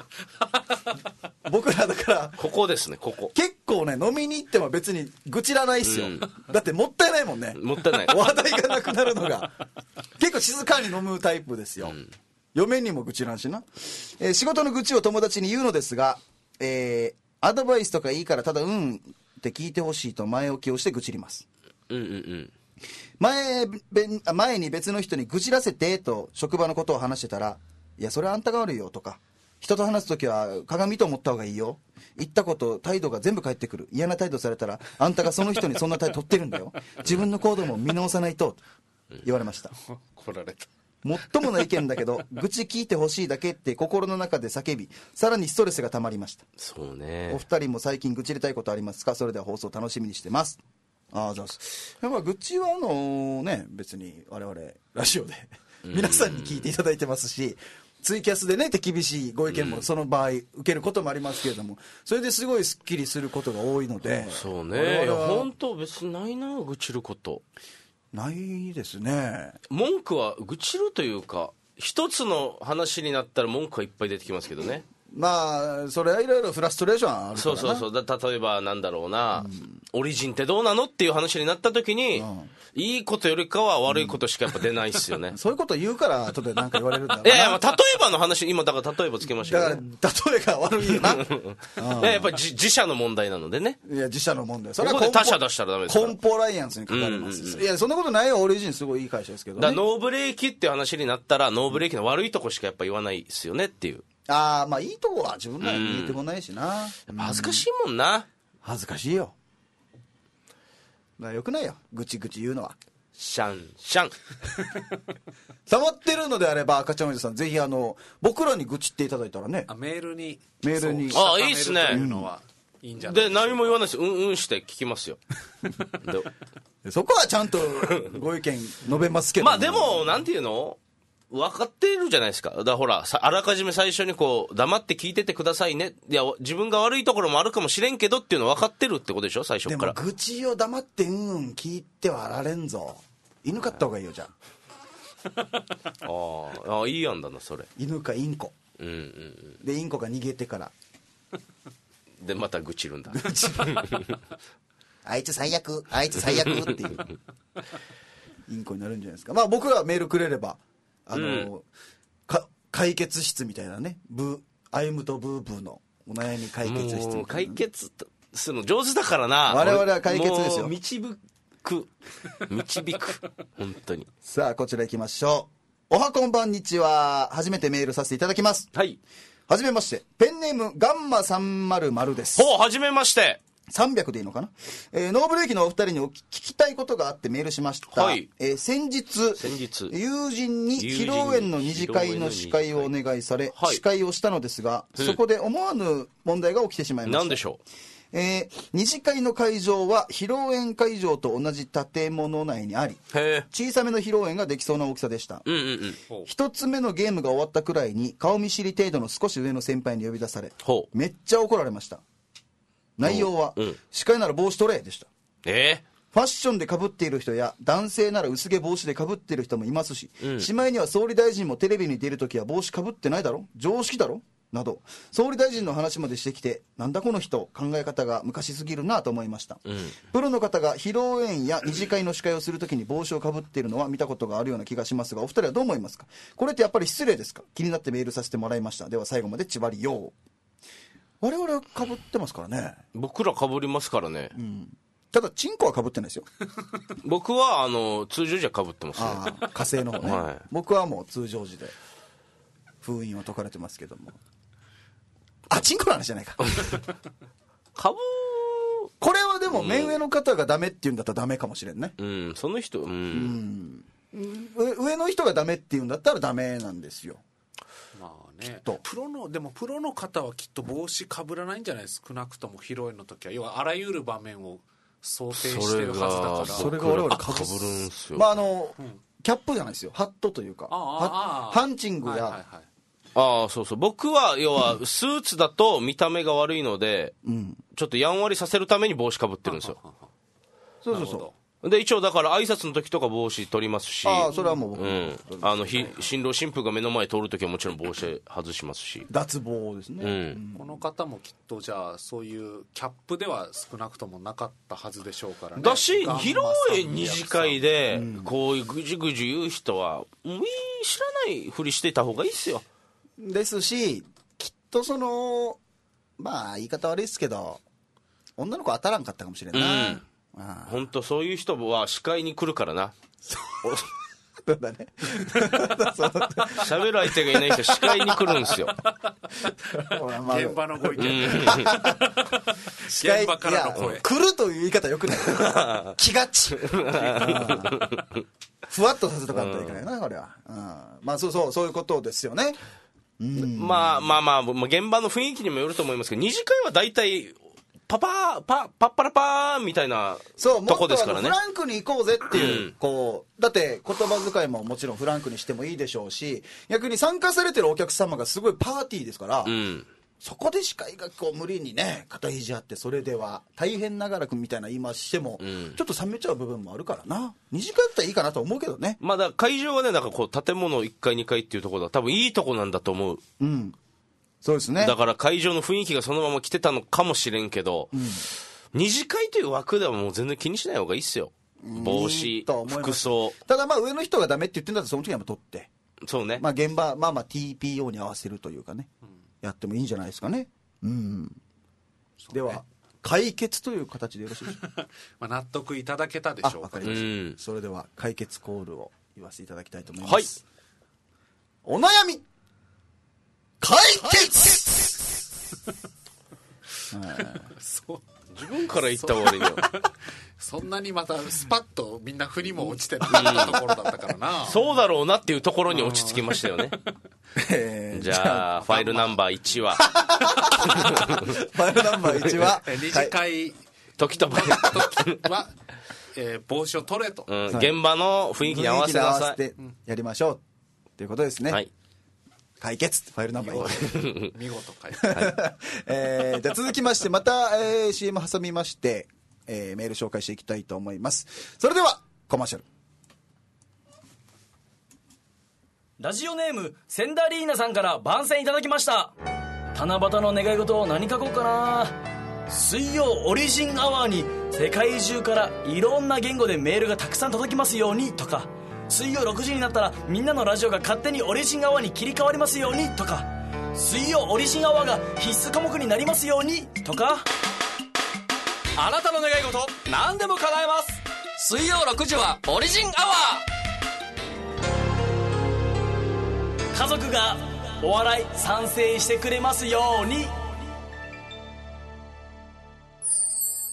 僕らだからここですね、ここ。 結構ね飲みに行っても別に愚痴らないっすよ、だってもったいないもんね。 もったいない。 話題がなくなるのが結構静かに飲むタイプですよ、嫁にも愚痴らんしな、えー仕事の愚痴を友達に言うのですが、えーアドバイスとかいいからただうんって聞いてほしいと前置きをして愚痴ります。 うんうんうん。 前べんあ前に別の人に愚痴らせてと職場のことを話してたら、いやそれはあんたが悪いよとか、人と話すときは鏡と思った方がいいよ、言ったこと態度が全部返ってくる、嫌な態度されたらあんたがその人にそんな態度取ってるんだよ、自分の行動も見直さないと言われました。 来られた。 もっともな意見だけど愚痴聞いてほしいだけって心の中で叫び、さらにストレスがたまりました。 そうおね。 二人も最近愚痴りたいことありますか。それでは放送楽しみにしてます。ああじゃあやっぱ愚痴はあのね別に我々ラジオで皆さんに聞いていただいてますし、ツイキャスでね手厳しいご意見もその場合受けることもありますけれども、それですごいスッキリすることが多いので、 そうね。 我いや 々は本当別にないな、愚痴ること。 ないですね。 文句は愚痴るというか、一つの話になったら文句はいっぱい出てきますけどね。 まあそれはいろいろフラストレーションあるからな。 そうそうそう。だ例えばなんだろうな、オリジンってどうなのっていう話になった時に、いいことよりかは悪いことしかやっぱ出ないっすよね。 そういうこと言うから後で何か言われるんだろうな。 いやいや、まあ例えばの話、今だから例えばつけましただけど、 から例えが悪いよな。 いややっぱり自自社の問題なのでね。 いや自社の問題。そここで他社出したらダメですからコンポライアンスに関わります、 うんうんうんいやそんなことないよ。オリジンすごいいい会社ですけどね。 だからノーブレーキっていう話になったら、ノーブレーキの悪いとこしかやっぱ言わないですよねっていう。 ああまあいいとこは自分らに見えてもないしな、 やっぱ恥ずかしいもんな。 恥ずかしいよ。だからよくないよぐちぐち言うのは。 シャンシャン。 溜まってるのであれば赤ちゃんおじさんぜひあの僕らに愚痴っていただいたらね。 あメールにメールにそうあいいっすねというのはいいんじゃないで、何も言わないです。うんうんして聞きますよ。でそこはちゃんとご意見述べますけどまあでも、なんていうの分かっているじゃないですか。だからほら、さあらかじめ最初にこう、黙って聞いててくださいね。いや、自分が悪いところもあるかもしれんけどっていうの分かってるってことでしょ、最初でもから。 愚痴を黙ってうんうん聞いてはられんぞ。犬飼った方がいいよじゃあ。 あーあ、いい案だな、それ。 犬かインコうんうんうん。 でインコが逃げてからで、また愚痴るんだ。 あいつ最悪あいつ最悪っていうインコになるんじゃないですか。まあ僕らはメールくれればあの、 うんか解決室みたいなね、ブーアイムとブーブーのお悩み解決室みたいな、 もう解決するの上手だからな。 我々は解決ですよもう導く。導く。本当に。 さあこちら行きましょう。おはこんばんにちは。初めてメールさせていただきます。 はい。 はじめましてペンネームガンマさんまるまるです。 ほう、はじめまして。 さんびゃくでいいのかな、えー、ノーブレーキのお二人にお聞きたいことがあってメールしました、 はいえー、先日先日友人に披露宴の二次会の司会をお願いされ、はい、司会をしたのですが、そこで思わぬ問題が起きてしまいました。 何でしょう。 えー、二次会の会場は披露宴会場と同じ建物内にあり、 へ小さめの披露宴ができそうな大きさでした。 うんうんうん、 一つ目のゲームが終わったくらいに顔見知り程度の少し上の先輩に呼び出され、 ほうめっちゃ怒られました。内容は、うん、司会なら帽子取れでした。 えー、 ファッションで被っている人や男性なら薄毛帽子で被っている人もいますし、 うん、 しまいには総理大臣もテレビに出るときは帽子被ってないだろ、常識だろなど総理大臣の話までしてきて、なんだこの人、考え方が昔すぎるなと思いました、うん、プロの方が披露宴や二次会の司会をするときに帽子をかぶっているのは見たことがあるような気がしますが、お二人はどう思いますか。これってやっぱり失礼ですか。気になってメールさせてもらいました。では最後までちばりよう。我々はかぶってますからね。 僕らかぶりますからね、 うん、ただチンコはかぶってないですよ僕はあの通常時はかぶってます、ね、 あ火星の方ね、はい、僕はもう通常時で封印を解かれてますけども。あ、チンコの話じゃないかかぶこれはでも目上の方がダメって言うんだったらダメかもしれんね。 うん、その人、うん、 うん、上の人がダメって言うんだったらダメなんですよ。 まあね、プロのでもプロの方はきっと帽子かぶらないんじゃないですか。少なくとも披露宴の時は要はあらゆる場面を想定してるはずだから。 それが我々かぶるんですよ。まああの、うん、キャップじゃないですよ、ハットというか、ハンチングや、はいはいはい、 ああそうそう、僕は要はスーツだと見た目が悪いので、うん、ちょっとやんわりさせるために帽子かぶってるんですよ。 そうそうそう。 で一応だから挨拶の時とか帽子取りますし、 ああそれはもう僕、 うん、あのひ新郎新婦が目の前通る時はもちろん帽子外しますし、 脱帽ですね、 うん、 この方もきっとじゃあそういうキャップでは少なくともなかったはずでしょうからね。 だし披露宴二次会でこういうぐじぐじ言う人は、うん、知らないふりしていた方がいいっすよ。 ですしきっとそのまあ言い方悪いですけど女の子当たらんかったかもしれんな、うん本当そういう人は司会に来るからな。 そうだね喋る相手がいない人司会に来るんですよ現場のご意見、うん、 司会現場からの声来るという言い方よくない気がちふわっとさせとかんといけないな、うん、これは、うん、まあそうそうそういうことですよね、 うん、まあまあまあ現場の雰囲気にもよると思いますけど、二次会は大体パパーパパッパラパーみたいなとこですからね。 フランクに行こうぜっていう、うん、こうだって言葉遣いももちろんフランクにしてもいいでしょうし、逆に参加されてるお客様がすごいパーティーですから、うん、そこで司会がこう無理にね肩肘あってそれでは大変長らくみたいな言い回ししても、うん、ちょっと冷めちゃう部分もあるからな。二次会だったらいいかなと思うけどね。 まあだから会場はねなんかこう建物いっかいにかいっていうところだ多分いいとこなんだと思う。 うん。そうですね。 だから会場の雰囲気がそのまま来てたのかもしれんけど。うん二次会という枠ではもう全然気にしない方がいいっすよ。帽子、服装。 ただまあ上の人がダメって言ってんだったらその時はもう取って。 そうね。 まあ現場、まあまあ ティーピーオー に合わせるというかね、うん、やってもいいんじゃないですかね。うん。ね、では、解決という形でよろしいでしょうか。 まあ納得いただけたでしょうか。 わかりました、うん。それでは解決コールを言わせていただきたいと思います。はい。お悩み解決そう自分から言った方がいいよそんなにまたスパッとみんな振りも落ちてなかったところだったからなそうだろうなっていうところに落ち着きましたよねえー、じゃあファイルナンバーいちはファイルナンバーいちは二次会時と場合は、えー、帽子を取れと、 うん、現場の雰囲気に合わせてください。 やりましょうということですね。 はい解決ファイルナンバーいち見事解決、はいえー、じゃあ続きましてまた、えー、シーエム 挟みまして、えー、メール紹介していきたいと思います。それではコマーシャル。 ラジオネームセンダリーナさんから番宣いただきました。七夕の願い事を何書こうかな。水曜オリジンアワーに世界中からいろんな言語でメールがたくさん届きますようにとか、水曜ろくじになったらみんなのラジオが勝手にオリジンアワーに切り替わりますようにとか、水曜オリジンアワーが必須科目になりますようにとか、あなたの願い事何でも叶えます。水曜ろくじはオリジンアワー。家族がお笑い賛成してくれますように。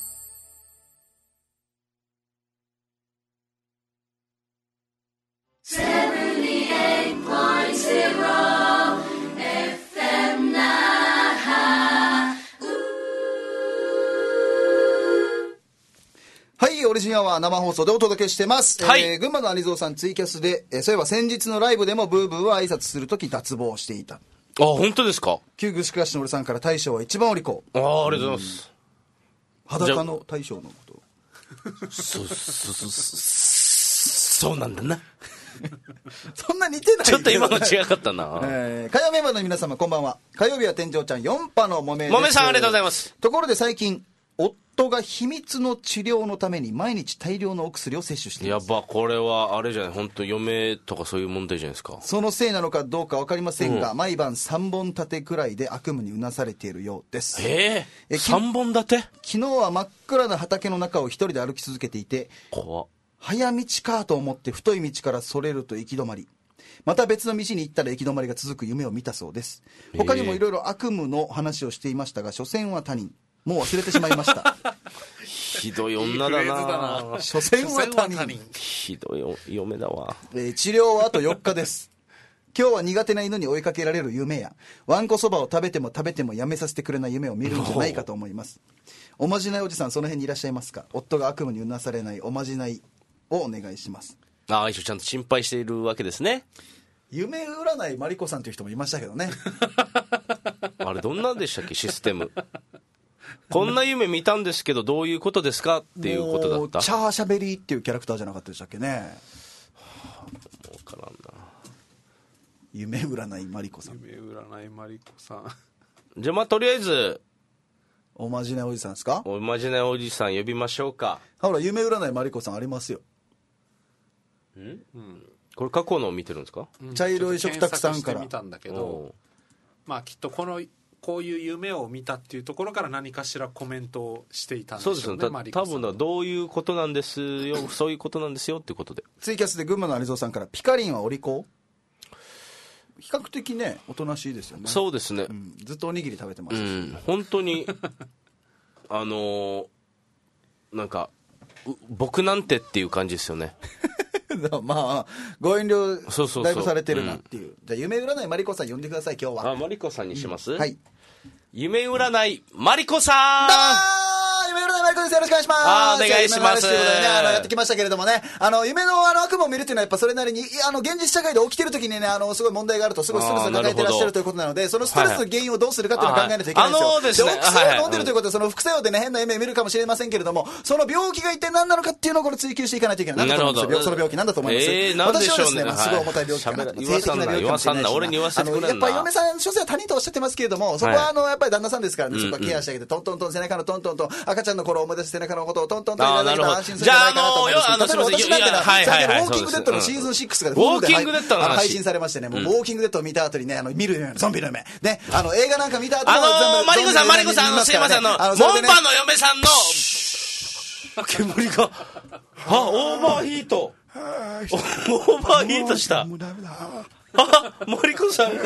はい、オリジンアワー生放送でお届けしてます。 はい、 えー、群馬のアニゾーさんツイキャスで、えー、そういえば先日のライブでもブーブーは挨拶するとき脱帽していた。 あ、本当ですか。 旧具志倉市の俺さんから大将は一番お利口。 ああ、ありがとうございます。 裸の大将のこと。 そ、そ、そ、そうなんだな。 そんな似てない。 ちょっと今の違かったな。 えー、火曜メンバーの皆様こんばんは。火曜日は店長ちゃんよんぱのもめです。 もめさんありがとうございます。 ところで最近、夫が秘密の治療のために毎日大量のお薬を摂取しています。 やば、これはあれじゃない、本当嫁とかそういう問題じゃないですか。 そのせいなのかどうか分かりませんが、うん、毎晩さんぼん立てくらいで悪夢にうなされているようです。 えー、えさんぼん立て。 昨日は真っ暗な畑の中を一人で歩き続けていて、 怖っ。 早道かと思って太い道からそれると行き止まり、また別の道に行ったら行き止まりが続く夢を見たそうです。他にもいろいろ悪夢の話をしていましたが、所詮は他人、もう忘れてしまいましたひどい女だな。 所詮は他人。 ひどい嫁だわ。 えー、治療はあとよっかです。今日は苦手な犬に追いかけられる夢やわんこそばを食べても食べてもやめさせてくれない夢を見るんじゃないかと思います。おまじないおじさん、その辺にいらっしゃいますか。夫が悪夢にうなされないおまじないをお願いします。 ああ、一緒ちゃんと心配しているわけですね。 夢占いマリコさんという人もいましたけどねあれどんなんでしたっけ、システム。こんな夢見たんですけどどういうことですかっていうことだった。 チャーシャベリーっていうキャラクターじゃなかったでしたっけね。 分からんな。 夢占いマリコさん。 夢占いマリコさん。 じゃあまあとりあえずおまじないおじさんですか。 おまじないおじさん呼びましょうか。 ほら、夢占いマリコさんありますよ。 ん、うん、これ過去のを見てるんですか。 うん、茶色い食卓さんから見たんだけど、まあきっとこのこういう夢を見たっていうところから何かしらコメントをしていたんでしょうね。 そうですね、多分だどういうことなんですよそういうことなんですよっていうことで。 ツイキャスで群馬の有蔵さんから、ピカリンはお利口。比較的ねおとなしいですよね。 そうですね、 うん、ずっとおにぎり食べてましたし、うん、 本当にあのー、なんか僕なんてっていう感じですよねまあご遠慮そうそうそうだいぶされてるなっていう、うん、じゃあ夢占いマリコさん呼んでください今日は。 あ、マリコさんにします、 うん、はい。 夢占いマリコさん、 夢占いマリコです。よろしくお願いします。 あ、お願いします。 ということでね、あのやってきましたけれどもね、あの夢のあの悪夢を見るっていうのはやっぱそれなりにあの現実社会で起きてる時にね、あのすごい問題があるとすごいストレスを抱えていらっしゃるということなので、そのストレスの原因をどうするかっていうのを考えないといけないんですよ。 あのですね、 でお薬を飲んでるということで、その副作用でね変な夢を見るかもしれませんけれども、その病気が一体何なのかっていうのをこれ追求していかないといけない。何だと思います。その病気何だと思います。 えー、なんでしょうね。 私はですね、まあ、すごい重たい病気かなと。性的な病気かもしれないし、 俺に言わせてくれんな。 やっぱり嫁さん所詮は他人とおっしゃってますけれども、そこはあのやっぱり旦那さんですからね、そこはケアしてあげて、トントントン背中のトントントン、赤ちゃんの頃を思い出して背中のことをトントントン言われたら安心するんじゃないかなと思います。例えば私なんてな、最近ウォーキングデッドのシーズンシックスが配信されましてね、もうウォーキングデッドを見た後にね、あの見る夢、ゾンビの夢ね、あの映画なんか見た後もあのマリコさんマリコさん、あのすいません、あの門番の嫁さんの煙があ、オーバーヒートオーバーヒートした。あ、マリコさんが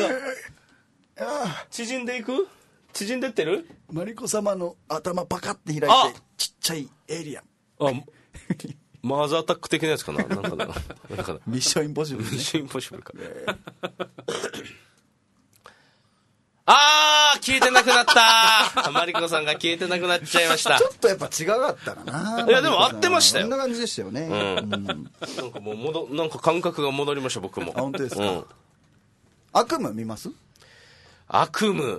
縮んでいく、縮んでってる。 マリコ様の頭パカッて開いてちっちゃいエイリアン、 あマザーアタック的なやつかな、なんかななんかミッションインポッシブル、 ね、ミッションインポッシブルかあー消えてなくなったマリコさんが消えてなくなっちゃいました。 ちょっとやっぱ違かったらな。 いやでも合ってましたよ。 こんな感じでしたよね、うんうん、 なんかもう戻なんか感覚が戻りました僕も。 あ、本当ですか、うん、悪夢見ます。 悪夢、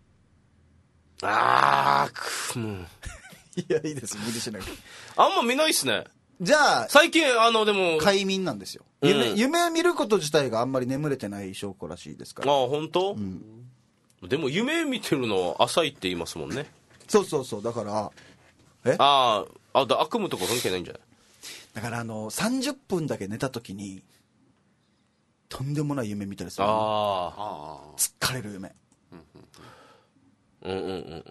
あー悪夢いやいいです、無理しなくて。 あんま見ないっすね。 じゃあ最近あのでも快眠なんですよ、うん、夢, 夢見ること自体があんまり眠れてない証拠らしいですから。 ああ本当、うん、でも夢見てるのは浅いって言いますもんね。 そうそうそう、だからえああだ悪夢とか関係ないんじゃない。 だからあのさんじゅっぷんだけ寝た時にとんでもない夢見たりする。 ああ疲れる夢、 うんうんうんうん、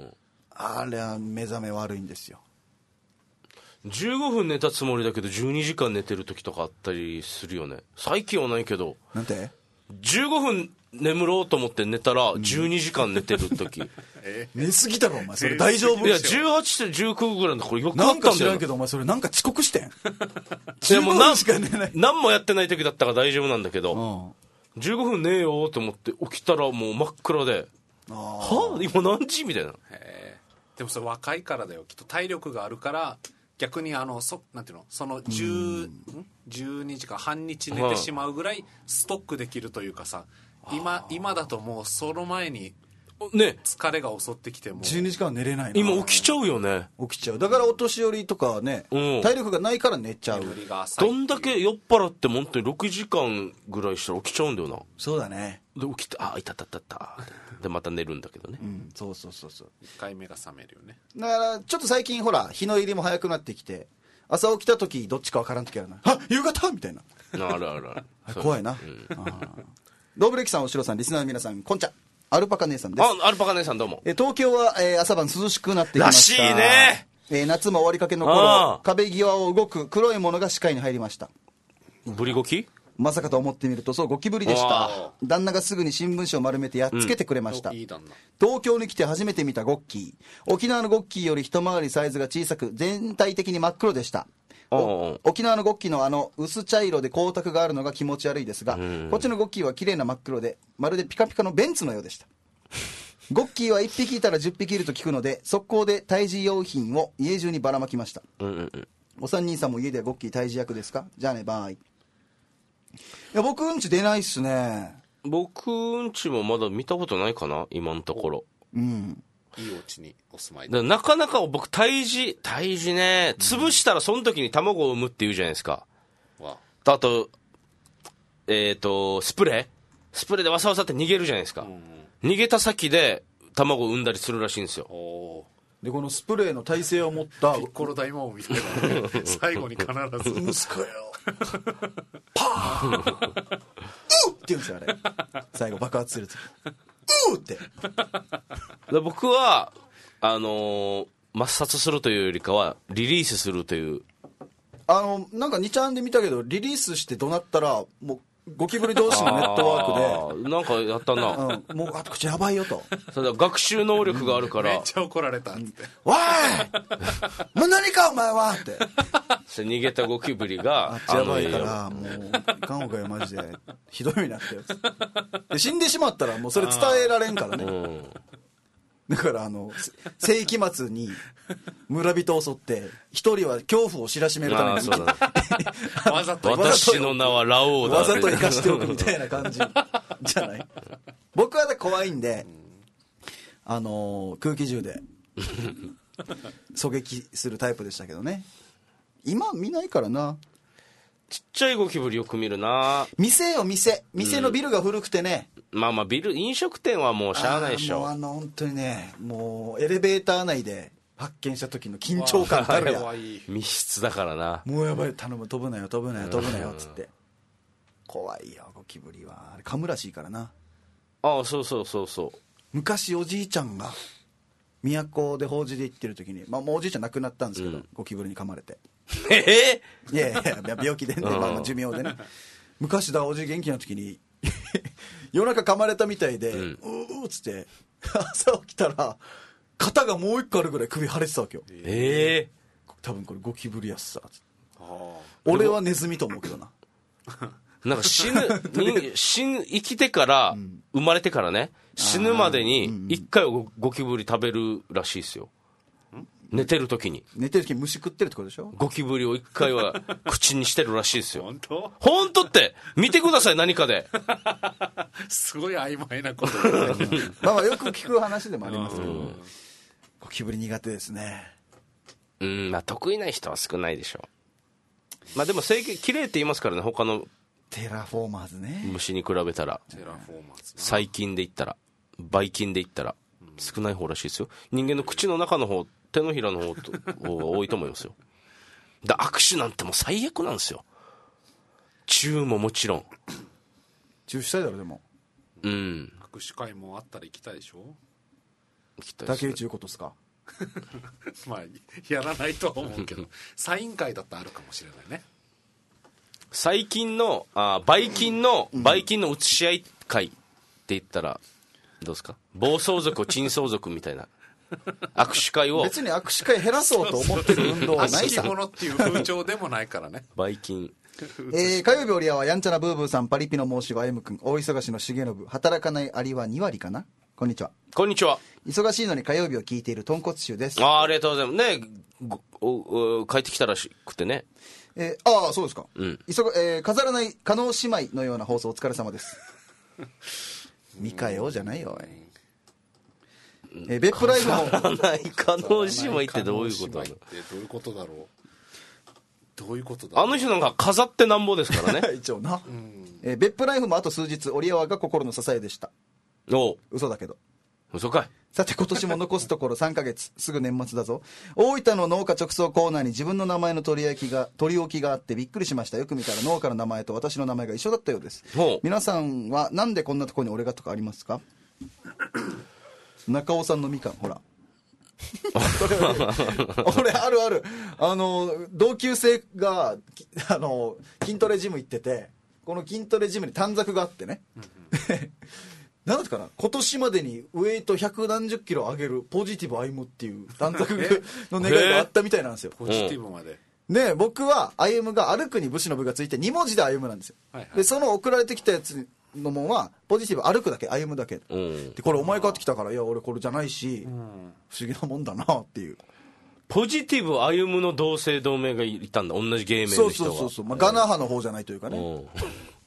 あれは目覚め悪いんですよ。 じゅうごふん寝たつもりだけどじゅうにじかん寝てる時とかあったりするよね。最近はないけど。 なんてじゅうごふん眠ろうと思って寝たらじゅうにじかん寝てる時、うん、 え寝すぎたろお前それ大丈夫。 いやじゅうはちてじゅうきゅうぐらいのこれよくあったんだよ。 なんか知らんけどお前それなんか遅刻してんじゅうごふんしか寝ない。何もやってない時だったから大丈夫なんだけど、うん、じゅうごふん寝ようと思って起きたらもう真っ暗で、はぁ今何時みたいな。 へでもそれ若いからだよきっと。体力があるから逆にあのそなんていうのそのじゅう、じゅうにじかん半日寝てしまうぐらいストックできるというかさ、今今だともうその前にね、 疲れが襲ってきてもじゅうにじかん寝れないな。 今起きちゃうよね。 起きちゃう。だからお年寄りとかはね、 うん体力がないから寝ちゃう。 眠りが浅いどんだけ酔っ払っても本当にろくじかんぐらいしたら起きちゃうんだよな。 そうだね。 で起きて、あ、いたたたたでまた寝るんだけどね。 うん、そうそうそうそう。 いっかいめが覚めるよね。 だからちょっと最近ほら日の入りも早くなってきて、朝起きた時どっちかわからん時あるな。あ、夕方みたいな。 あるあるある。 怖いな。 うん、 ドーブレキさん、おしろさん、リスナーの皆さん、こんちゃ。アルパカ姉さんです。 あ、アルパカ姉さんどうも。 え東京は、えー朝晩涼しくなってきました。 らしいね。 えー夏も終わりかけの頃、壁際を動く黒いものが視界に入りました。 ブリゴキ？ まさかと思ってみると、そう、ゴキブリでした。旦那がすぐに新聞紙を丸めてやっつけてくれました。 うん、いい旦那。 東京に来て初めて見たゴッキー。沖縄のゴッキーより一回りサイズが小さく、全体的に真っ黒でした。沖縄のゴッキーのあの薄茶色で光沢があるのが気持ち悪いですが、こっちのゴッキーは綺麗な真っ黒で、まるでピカピカのベンツのようでした。ゴッキーはいっぴきいたらじゅっぴきいると聞くので、速攻で退治用品を家中にばらまきました。 うんうんうん、 お三人さんも家ではゴッキー退治役ですか？じゃあね、バイ。いや、僕うんち出ないっすね。 僕うんちもまだ見たことないかな、今のところ。 うん。 いいお家にお住まいで。なかなか僕退治退治ね、潰したらその時に卵を産むって言うじゃないですか。 わあとえっ、ー、とスプレースプレーでわさわさって逃げるじゃないですか、うんうん、逃げた先で卵を産んだりするらしいんですよ。 おでこのスプレーの耐性を持ったピッコロ大魔王みたいな、ね、最後に必ず息子よパーンうっって言うんですよあれ。最後爆発するとうーってで僕はあのー、抹殺するというよりかはリリースするという、 あのなんかにちゃんで見たけど、リリースして怒鳴ったらもうゴキブリ同士のネットワークでなんかやったな、 うん、もうあとこっちやばいよと。 それ学習能力があるから、 めっちゃ怒られたっつっておいもう何かお前はってそれ逃げたゴキブリがあっちやばいからもういかんほうがよマジでひどい目になったよで死んでしまったらもうそれ伝えられんからね、うん、だからあの世紀末に村人を襲って一人は恐怖を知らしめるためにそうだ、ね、 わざと私の名はラオウだわざと生かしておくみたいな感じじゃない。僕は怖いんで、あのー、空気銃で狙撃するタイプでしたけどね。今見ないからな。 ちっちゃいゴキブリよく見るな。 店よ店店のビルが古くてね、 うん、まあまあビル飲食店はもうしゃあないでしょ。 もうあの本当にね、もうエレベーター内で発見した時の緊張感たるや密室だからな。 もうやばい、頼む、飛ぶなよ飛ぶなよ飛ぶなよっつって、怖いよゴキブリは。あれ噛むらしいからな。 ああそうそうそうそう。 昔おじいちゃんが都で法事で行ってる時に、まあ、もうおじいちゃん亡くなったんですけど、うん、ゴキブリに噛まれてえー、いやいや病気でね、まあ、寿命でね昔だおじい元気な時に夜中噛まれたみたいで、うん、うーっつって朝起きたら肩がもう一個あるぐらい首腫れてたわけよ。 えー、多分これゴキブリやっさ。俺はネズミと思うけどななんか死ぬ死ぬ生きてから、うん、生まれてからね死ぬまでに一回は ゴ, ゴキブリ食べるらしいですよ。寝てる時に寝てる時に虫食ってるってことでしょ。 ゴキブリを一回は口にしてるらしいですよ。 本当本当って見てください何かですごい曖昧なことまあまあよく聞く話でもありますけど、ゴキブリ苦手ですね。 うん、まあ得意な人は少ないでしょう。まあでも清潔綺麗って言いますからね、他のテラフォーマーズね、 虫に比べたら。 テラフォーマーズ細菌で言ったらばい菌で言ったら少ない方らしいですよ。人間の口の中の方、手のひらの方が多いと思いますよ。だ握手なんてもう最悪なんですよ。チューももちろん。 チューしたいだろでも。 うん。 握手会もあったら行きたいでしょ。 行きたい竹内いうことですかまあやらないとは思うけどサイン会だったらあるかもしれないね。 細菌のあばい菌のばい菌の移し合い会って言ったらどうですか。暴走族珍相続みたいな握手会を。 別に握手会減らそうと思ってる運動はないさ。 悪しき者っていう風潮でもないからねばい菌えー、火曜日おりやはやんちゃなブーブーさん、パリピの申し子あゆむくん、大忙しの重信、働かないアリはに割かな。 こんにちは。 こんにちは。 忙しいのに火曜日を聞いている豚骨臭です。 ああ、ありがとうございますね。ごおお帰ってきたらしくてね。 えー、ああそうですか、 うん急がえー、飾らない加納姉妹のような放送お疲れ様ですミカよじゃないよおい、えー、別府ライブもない加納姉妹ってどういうことなの？ どういうことだろうどういうことだろう。 あの人なんか飾ってなんぼですからね一応な、えー、別府ライフもあと数日、折合が心の支えでした。 おう嘘だけど。 嘘かい。 さて今年も残すところさんかげつ、すぐ年末だぞ。大分の農家直送コーナーに自分の名前の取り置きが取り置きがあってびっくりしました。よく見たら農家の名前と私の名前が一緒だったようです。 ほう。 皆さんはなんでこんなところに俺がとかありますか？中尾さんのみかん、ほら俺あるある、あの同級生があの筋トレジム行ってて、この筋トレジムに短冊があってねなんだったかな、今年までにウエイト百何十キロ上げるポジティブ歩むっていう短冊の願いがあったみたいなんですよ。 ポジティブまで。 で僕は歩むが歩くに武士の部がついてに文字で歩むなんですよ、はいはい、でその送られてきたやつのもんはポジティブ歩くだけ歩むだけ、うん、でこれお前買ってきたから、いや俺これじゃないし、うん、不思議なもんだなっていう。 ポジティブ歩むの同姓同名がいたんだ、同じ芸名の人が。 そうそうそうそう、まあ、ガナ派の方じゃないというかね、うん、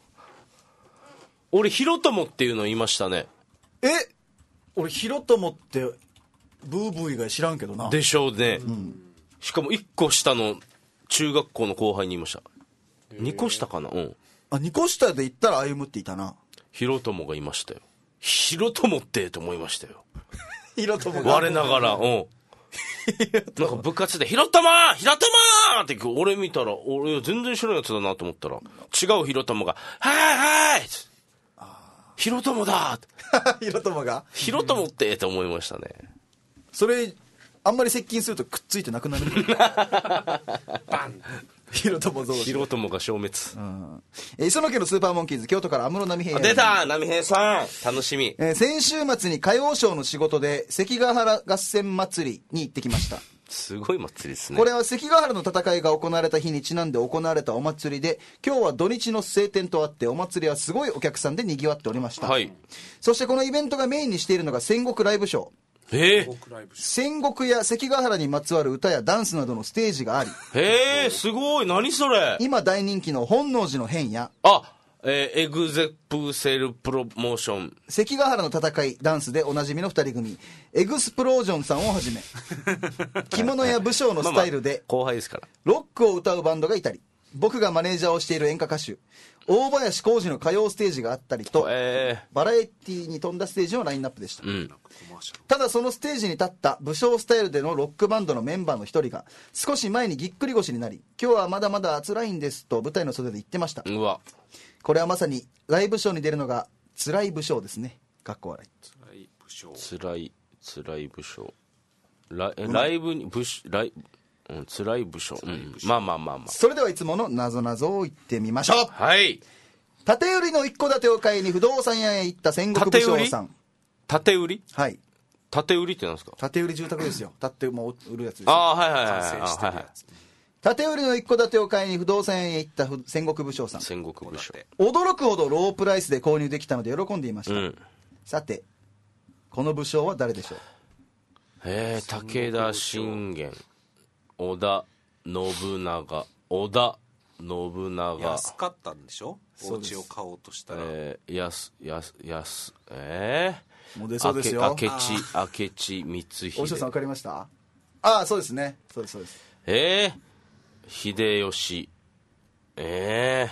俺ヒロトモっていうの言いましたね。 え俺ヒロトモってブーブー以外知らんけどな。 でしょうね、うん、しかもいっこ下の中学校の後輩に言いました。にこ下かな、うん、 あにこ下で言ったら歩むっていたな。 ヒロトモがいましたよ。ヒロトモってと思いましたよヒロトモが我ながら、うんなんか部活でヒロトモヒロトモって俺見たら、俺全然知らないやつだなと思ったら、違うヒロトモがはいはいヒロトモだヒロトモがヒロトモってって思いましたね。 それあんまり接近するとくっついてなくなるバンヒロトモ増殖。 ヒロトモが消滅、 うん、えー、磯野家のスーパーモンキーズ、京都から安室奈美平。 出た奈美平さん楽しみ、 えー、先週末に歌謡ショーの仕事で関ヶ原合戦祭りに行ってきました。 すごい祭りですね。 これは関ヶ原の戦いが行われた日にちなんで行われたお祭りで、今日は土日の晴天とあってお祭りはすごいお客さんでにぎわっておりました、はい、そしてこのイベントがメインにしているのが戦国ライブショー。 えー、 戦国や関ヶ原にまつわる歌やダンスなどのステージがあり、 へえすごい、何それ。 今大人気の本能寺の変や、 あ、えー、エグゼプセルプロモーション、 関ヶ原の戦いダンスでおなじみのふたり組エグスプロージョンさんをはじめ着物や武将のスタイルで後輩ですからロックを歌うバンドがいたり、僕がマネージャーをしている演歌歌手大林浩二の歌謡ステージがあったりと、えー、バラエティに富んだステージのラインナップでした、うん、ただそのステージに立った武将スタイルでのロックバンドのメンバーの一人が少し前にぎっくり腰になり、今日はまだまだ辛いんですと舞台の袖で言ってました。 うわ、 これはまさにライブショーに出るのが辛い武将ですね。かっこ笑い。 辛い武将、 辛い辛い武将、ラ, ライブに武士ライうん、辛い武将、うん、まあまあまあまあ。 それではいつものなぞなぞを言ってみましょう。 はい。 建売りの一戸建てを買いに不動産屋へ行った戦国武将さん。 建売り？ はい。 建売りってなんですか？ 建売り住宅ですよ。建ってもう売るやつですよ。 ああ、はいはいはいはい。 完成してるやつ。 建売りの一戸建てを買いに不動産屋へ行った戦国武将さん。 戦国武将。 驚くほどロープライスで購入できたので喜んでいました。うん、さて、この武将は誰でしょう？ えー、武田信玄、織田信長、織田信長。 安かったんでしょ？お家を買おうとしたら。 えー、安、安、安、えー、もう出そうですよ。 明智、明智光秀。 大城さん分かりました？ああ、そうですね。そうです、そうです。 えー、秀吉。え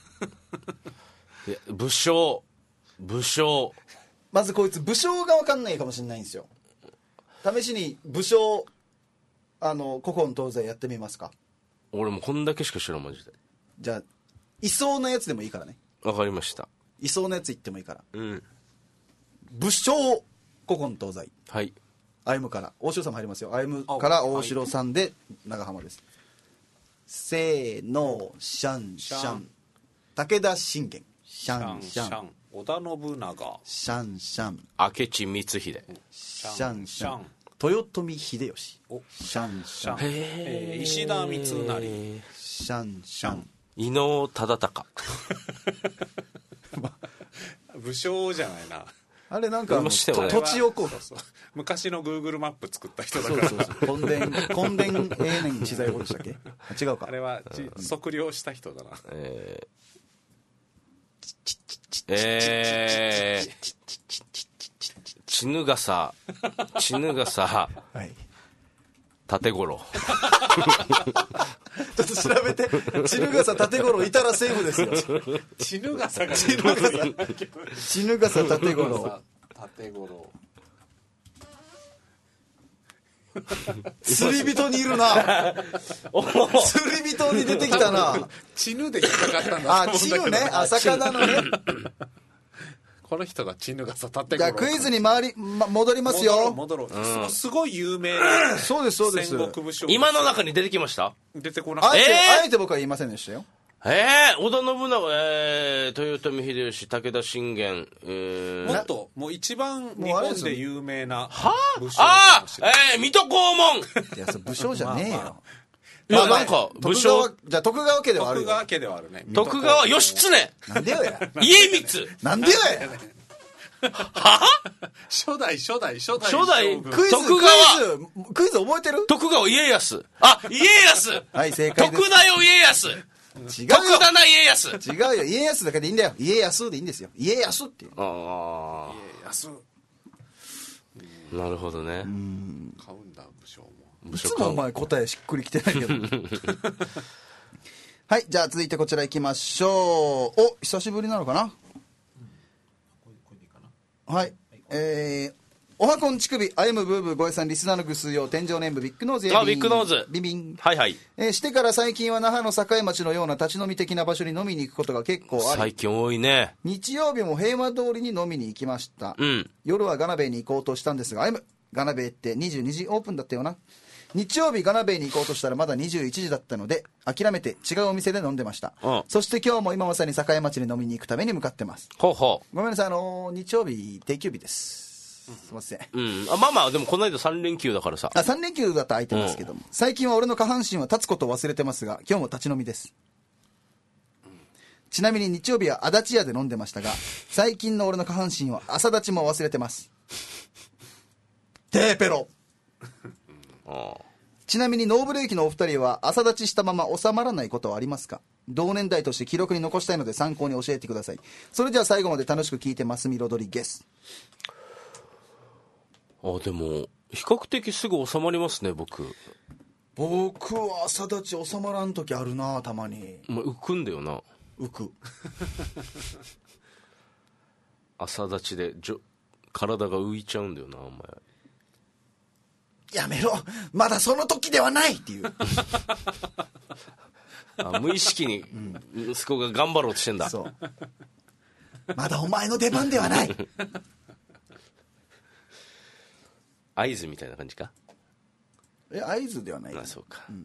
ー、武将、武将。 まずこいつ武将が分かんないかもしれないんですよ。試しに武将、あの古今東西やってみますか？ 俺もこんだけしか知らんマジで。 じゃあいそうなやつでもいいからね。 わかりました。 いそうなやつ言ってもいいから。 うん。 武将古今東西。 はい。 歩むから大城さんも入りますよ。歩むから大城さんで長浜です。せーの、シャンシャン。武田信玄。シャンシャン。 織田信長。 シャンシャン。 明智光秀。 シャンシャン。豊臣秀吉。シャンシャン。 えー、石田三成。 シャンシャン。 伊能忠敬。 武将じゃないな。 あれなんかあのしてもね土地をこうそうそう昔の Google マップ作った人だからそうそうそう根田根田永年知財法でしたっけ違うかあれはち測量した人だな。 えーえー、ちぬがさちぬがさはい縦五郎ちょっと調べてちぬがさ縦五郎いたらセーフですよちぬがさがちぬがさちぬがさ縦五郎縦五郎釣り人にいるな釣り人に出てきたなちぬで引っかかったんだあちぬねあ魚のねこの人がちぬがさ縦じゃあ五郎クイズに回り、ま、戻りますよ戻ろう戻ろう、うん、すごい有名なそうですそうです戦国武将今の中に出てきました。 出てこなかったあえて、 えーあえて僕は言いませんでしたよえー、織田信長、えー、豊臣秀吉、武田信玄、えー、 もっともう一番日本で有名な武将ああ、えー、水戸黄門いやそれ武将じゃねえよいやなんか武徳将川じゃあ徳川家ではあるよ徳川家ではあるね。 徳川義経なんでよや家光なんでよや初代初代初代初代将軍クイズ徳川クイズクイズ覚えてる徳川家康あ家康はい正解です徳田よ家康違うよ徳田な家康違うよ家康だけでいいんだよ家康でいいんですよ家康っていうあ安あなるほどね買うんだ武将もいつ武将かもお前答えしっくりきてないけどはいじゃあ続いてこちら行きましょうお久しぶりなのかなはいえーおはこんちくびあゆむブーブーごえさんリスナーのぐすよ天井ネームビッグノーズやあビッグノーズビビンはいはいえーしてから最近は那覇の境町のような立ち飲み的な場所に飲みに行くことが結構あり最近多いね日曜日も平和通りに飲みに行きました、 うん夜はガナベイに行こうとしたんですがあゆむガナベイってにじゅうにじオープンだったよな日曜日ガナベイに行こうとしたらまだにじゅういちじだったので諦めて違うお店で飲んでました、 うん、 そして今日も今まさに境町に飲みに行くために向かってます。 ほうほごめんなさいあのー、日曜日定休日です、うん、すいません、 ううんあまあまあでもこの間さん連休だからさあさん連休だと空いてますけども、うん、最近は俺の下半身は立つことを忘れてますが今日も立ち飲みです、うん、ちなみに日曜日は足立屋で飲んでましたが最近の俺の下半身は朝立ちも忘れてますテーペロああちなみにノーブレーキのお二人は朝立ちしたまま収まらないことはありますか？同年代として記録に残したいので参考に教えてください。それじゃあ最後まで楽しく聞いてますみロドリゲス。 あでも比較的すぐ収まりますね僕僕は朝立ち収まらん時あるなたまに。 お前浮くんだよな浮く朝立ちでじょ体が浮いちゃうんだよなお前やめろまだその時ではないっていうあ無意識に息子が頑張ろうとしてんだ、 そうまだお前の出番ではない合図みたいな感じかえ合図ではない、 あそうか、うん、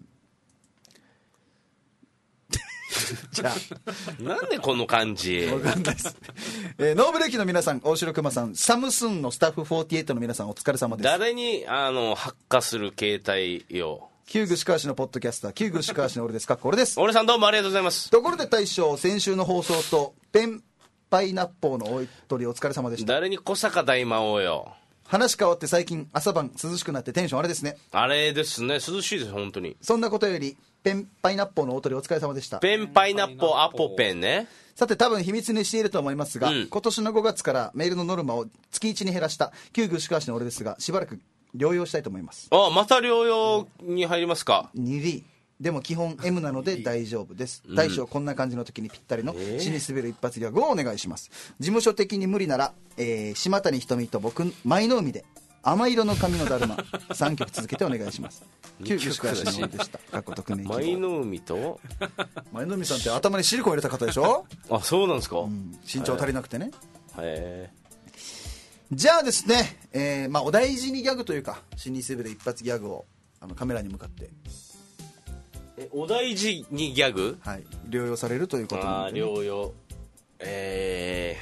じゃあなんでこの感じわかんないです、えー、ノーブレーキの皆さん大城熊さんサムスンのスタッフよんじゅうはちの皆さんお疲れ様です。 誰にあの発火する携帯よ旧具鹿足のポッドキャスター旧具鹿足の俺ですかっこ俺です。 俺さんどうもありがとうございます。 ところで大将先週の放送とペンパイナッポーのおいとりお疲れ様でした。 誰に小坂大魔王よ。 話変わって最近朝晩涼しくなってテンションあれですね。 あれですね涼しいです本当に。 そんなことよりペンパイナッポーのおとりお疲れ様でした。 ペンパイナッポーアポペンね。 さて多分秘密にしていると思いますが、うん、今年のごがつからメールのノルマを月いちに減らした旧具鹿足の俺ですがしばらく療養したいと思います。 あまた療養に入りますか。 にリでも基本 エム なので大丈夫です、うん、大将こんな感じの時にぴったりの死に滑る一発ギャグをお願いします。事務所的に無理なら、えー、島谷ひとみと僕舞の海で甘色の髪のだるまさんきょく続けてお願いします。旧具鹿足の俺でした。かっこ匿名希望。 舞の海と舞の海さんって頭にシリコン入れた方でしょあそうなんですか、うん、 身長足りなくてね。 へえじゃあですね、えーまあ、お大事にギャグというか死に滑る一発ギャグをあのカメラに向かってえお大事にギャグ、 はい、療養されるということなので、ね、 あ療養え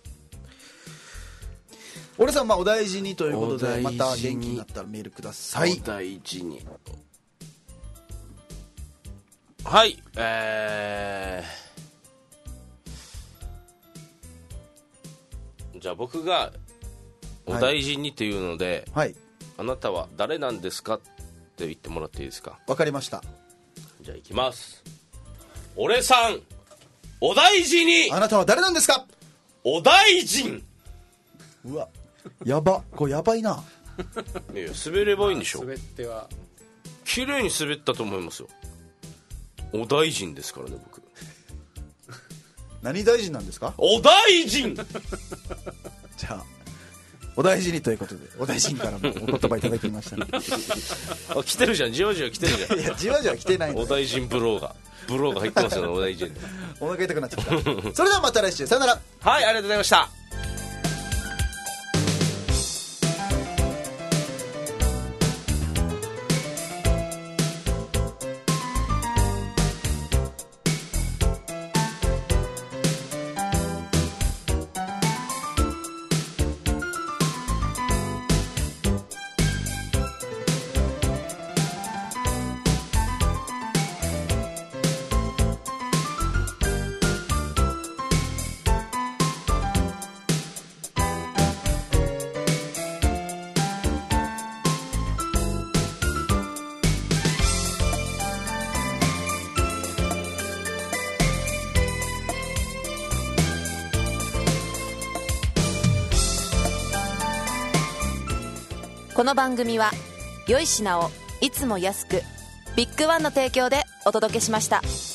ー、俺さん、まあ、お大事にということでまた元気になったらメールください。 お大事にはいえー、じゃあ僕がお大事にというので、 はい、 あなたは誰なんですかって言ってもらっていいですか。 わかりました。 じゃあいきます。俺さんお大事に。 あなたは誰なんですか。 お大臣。 うわやば、これやばいな。 いや滑ればいいんでしょ。 滑っては綺麗に滑ったと思いますよ。お大臣ですからね僕。 何大臣なんですか。 お大臣。 じゃあお大事にということで、お大臣からもお言葉いただきましたね。 あ、来てるじゃん、じわじわ来てるじゃん。 いやじわじわ来てないの。 お大臣ブローがブローが入ってますよね、お大臣。 お腹痛くなっちゃった。それではまた来週、さよなら。 はい、ありがとうございました。 この番組は良い品をいつも安くビッグワンの提供でお届けしました。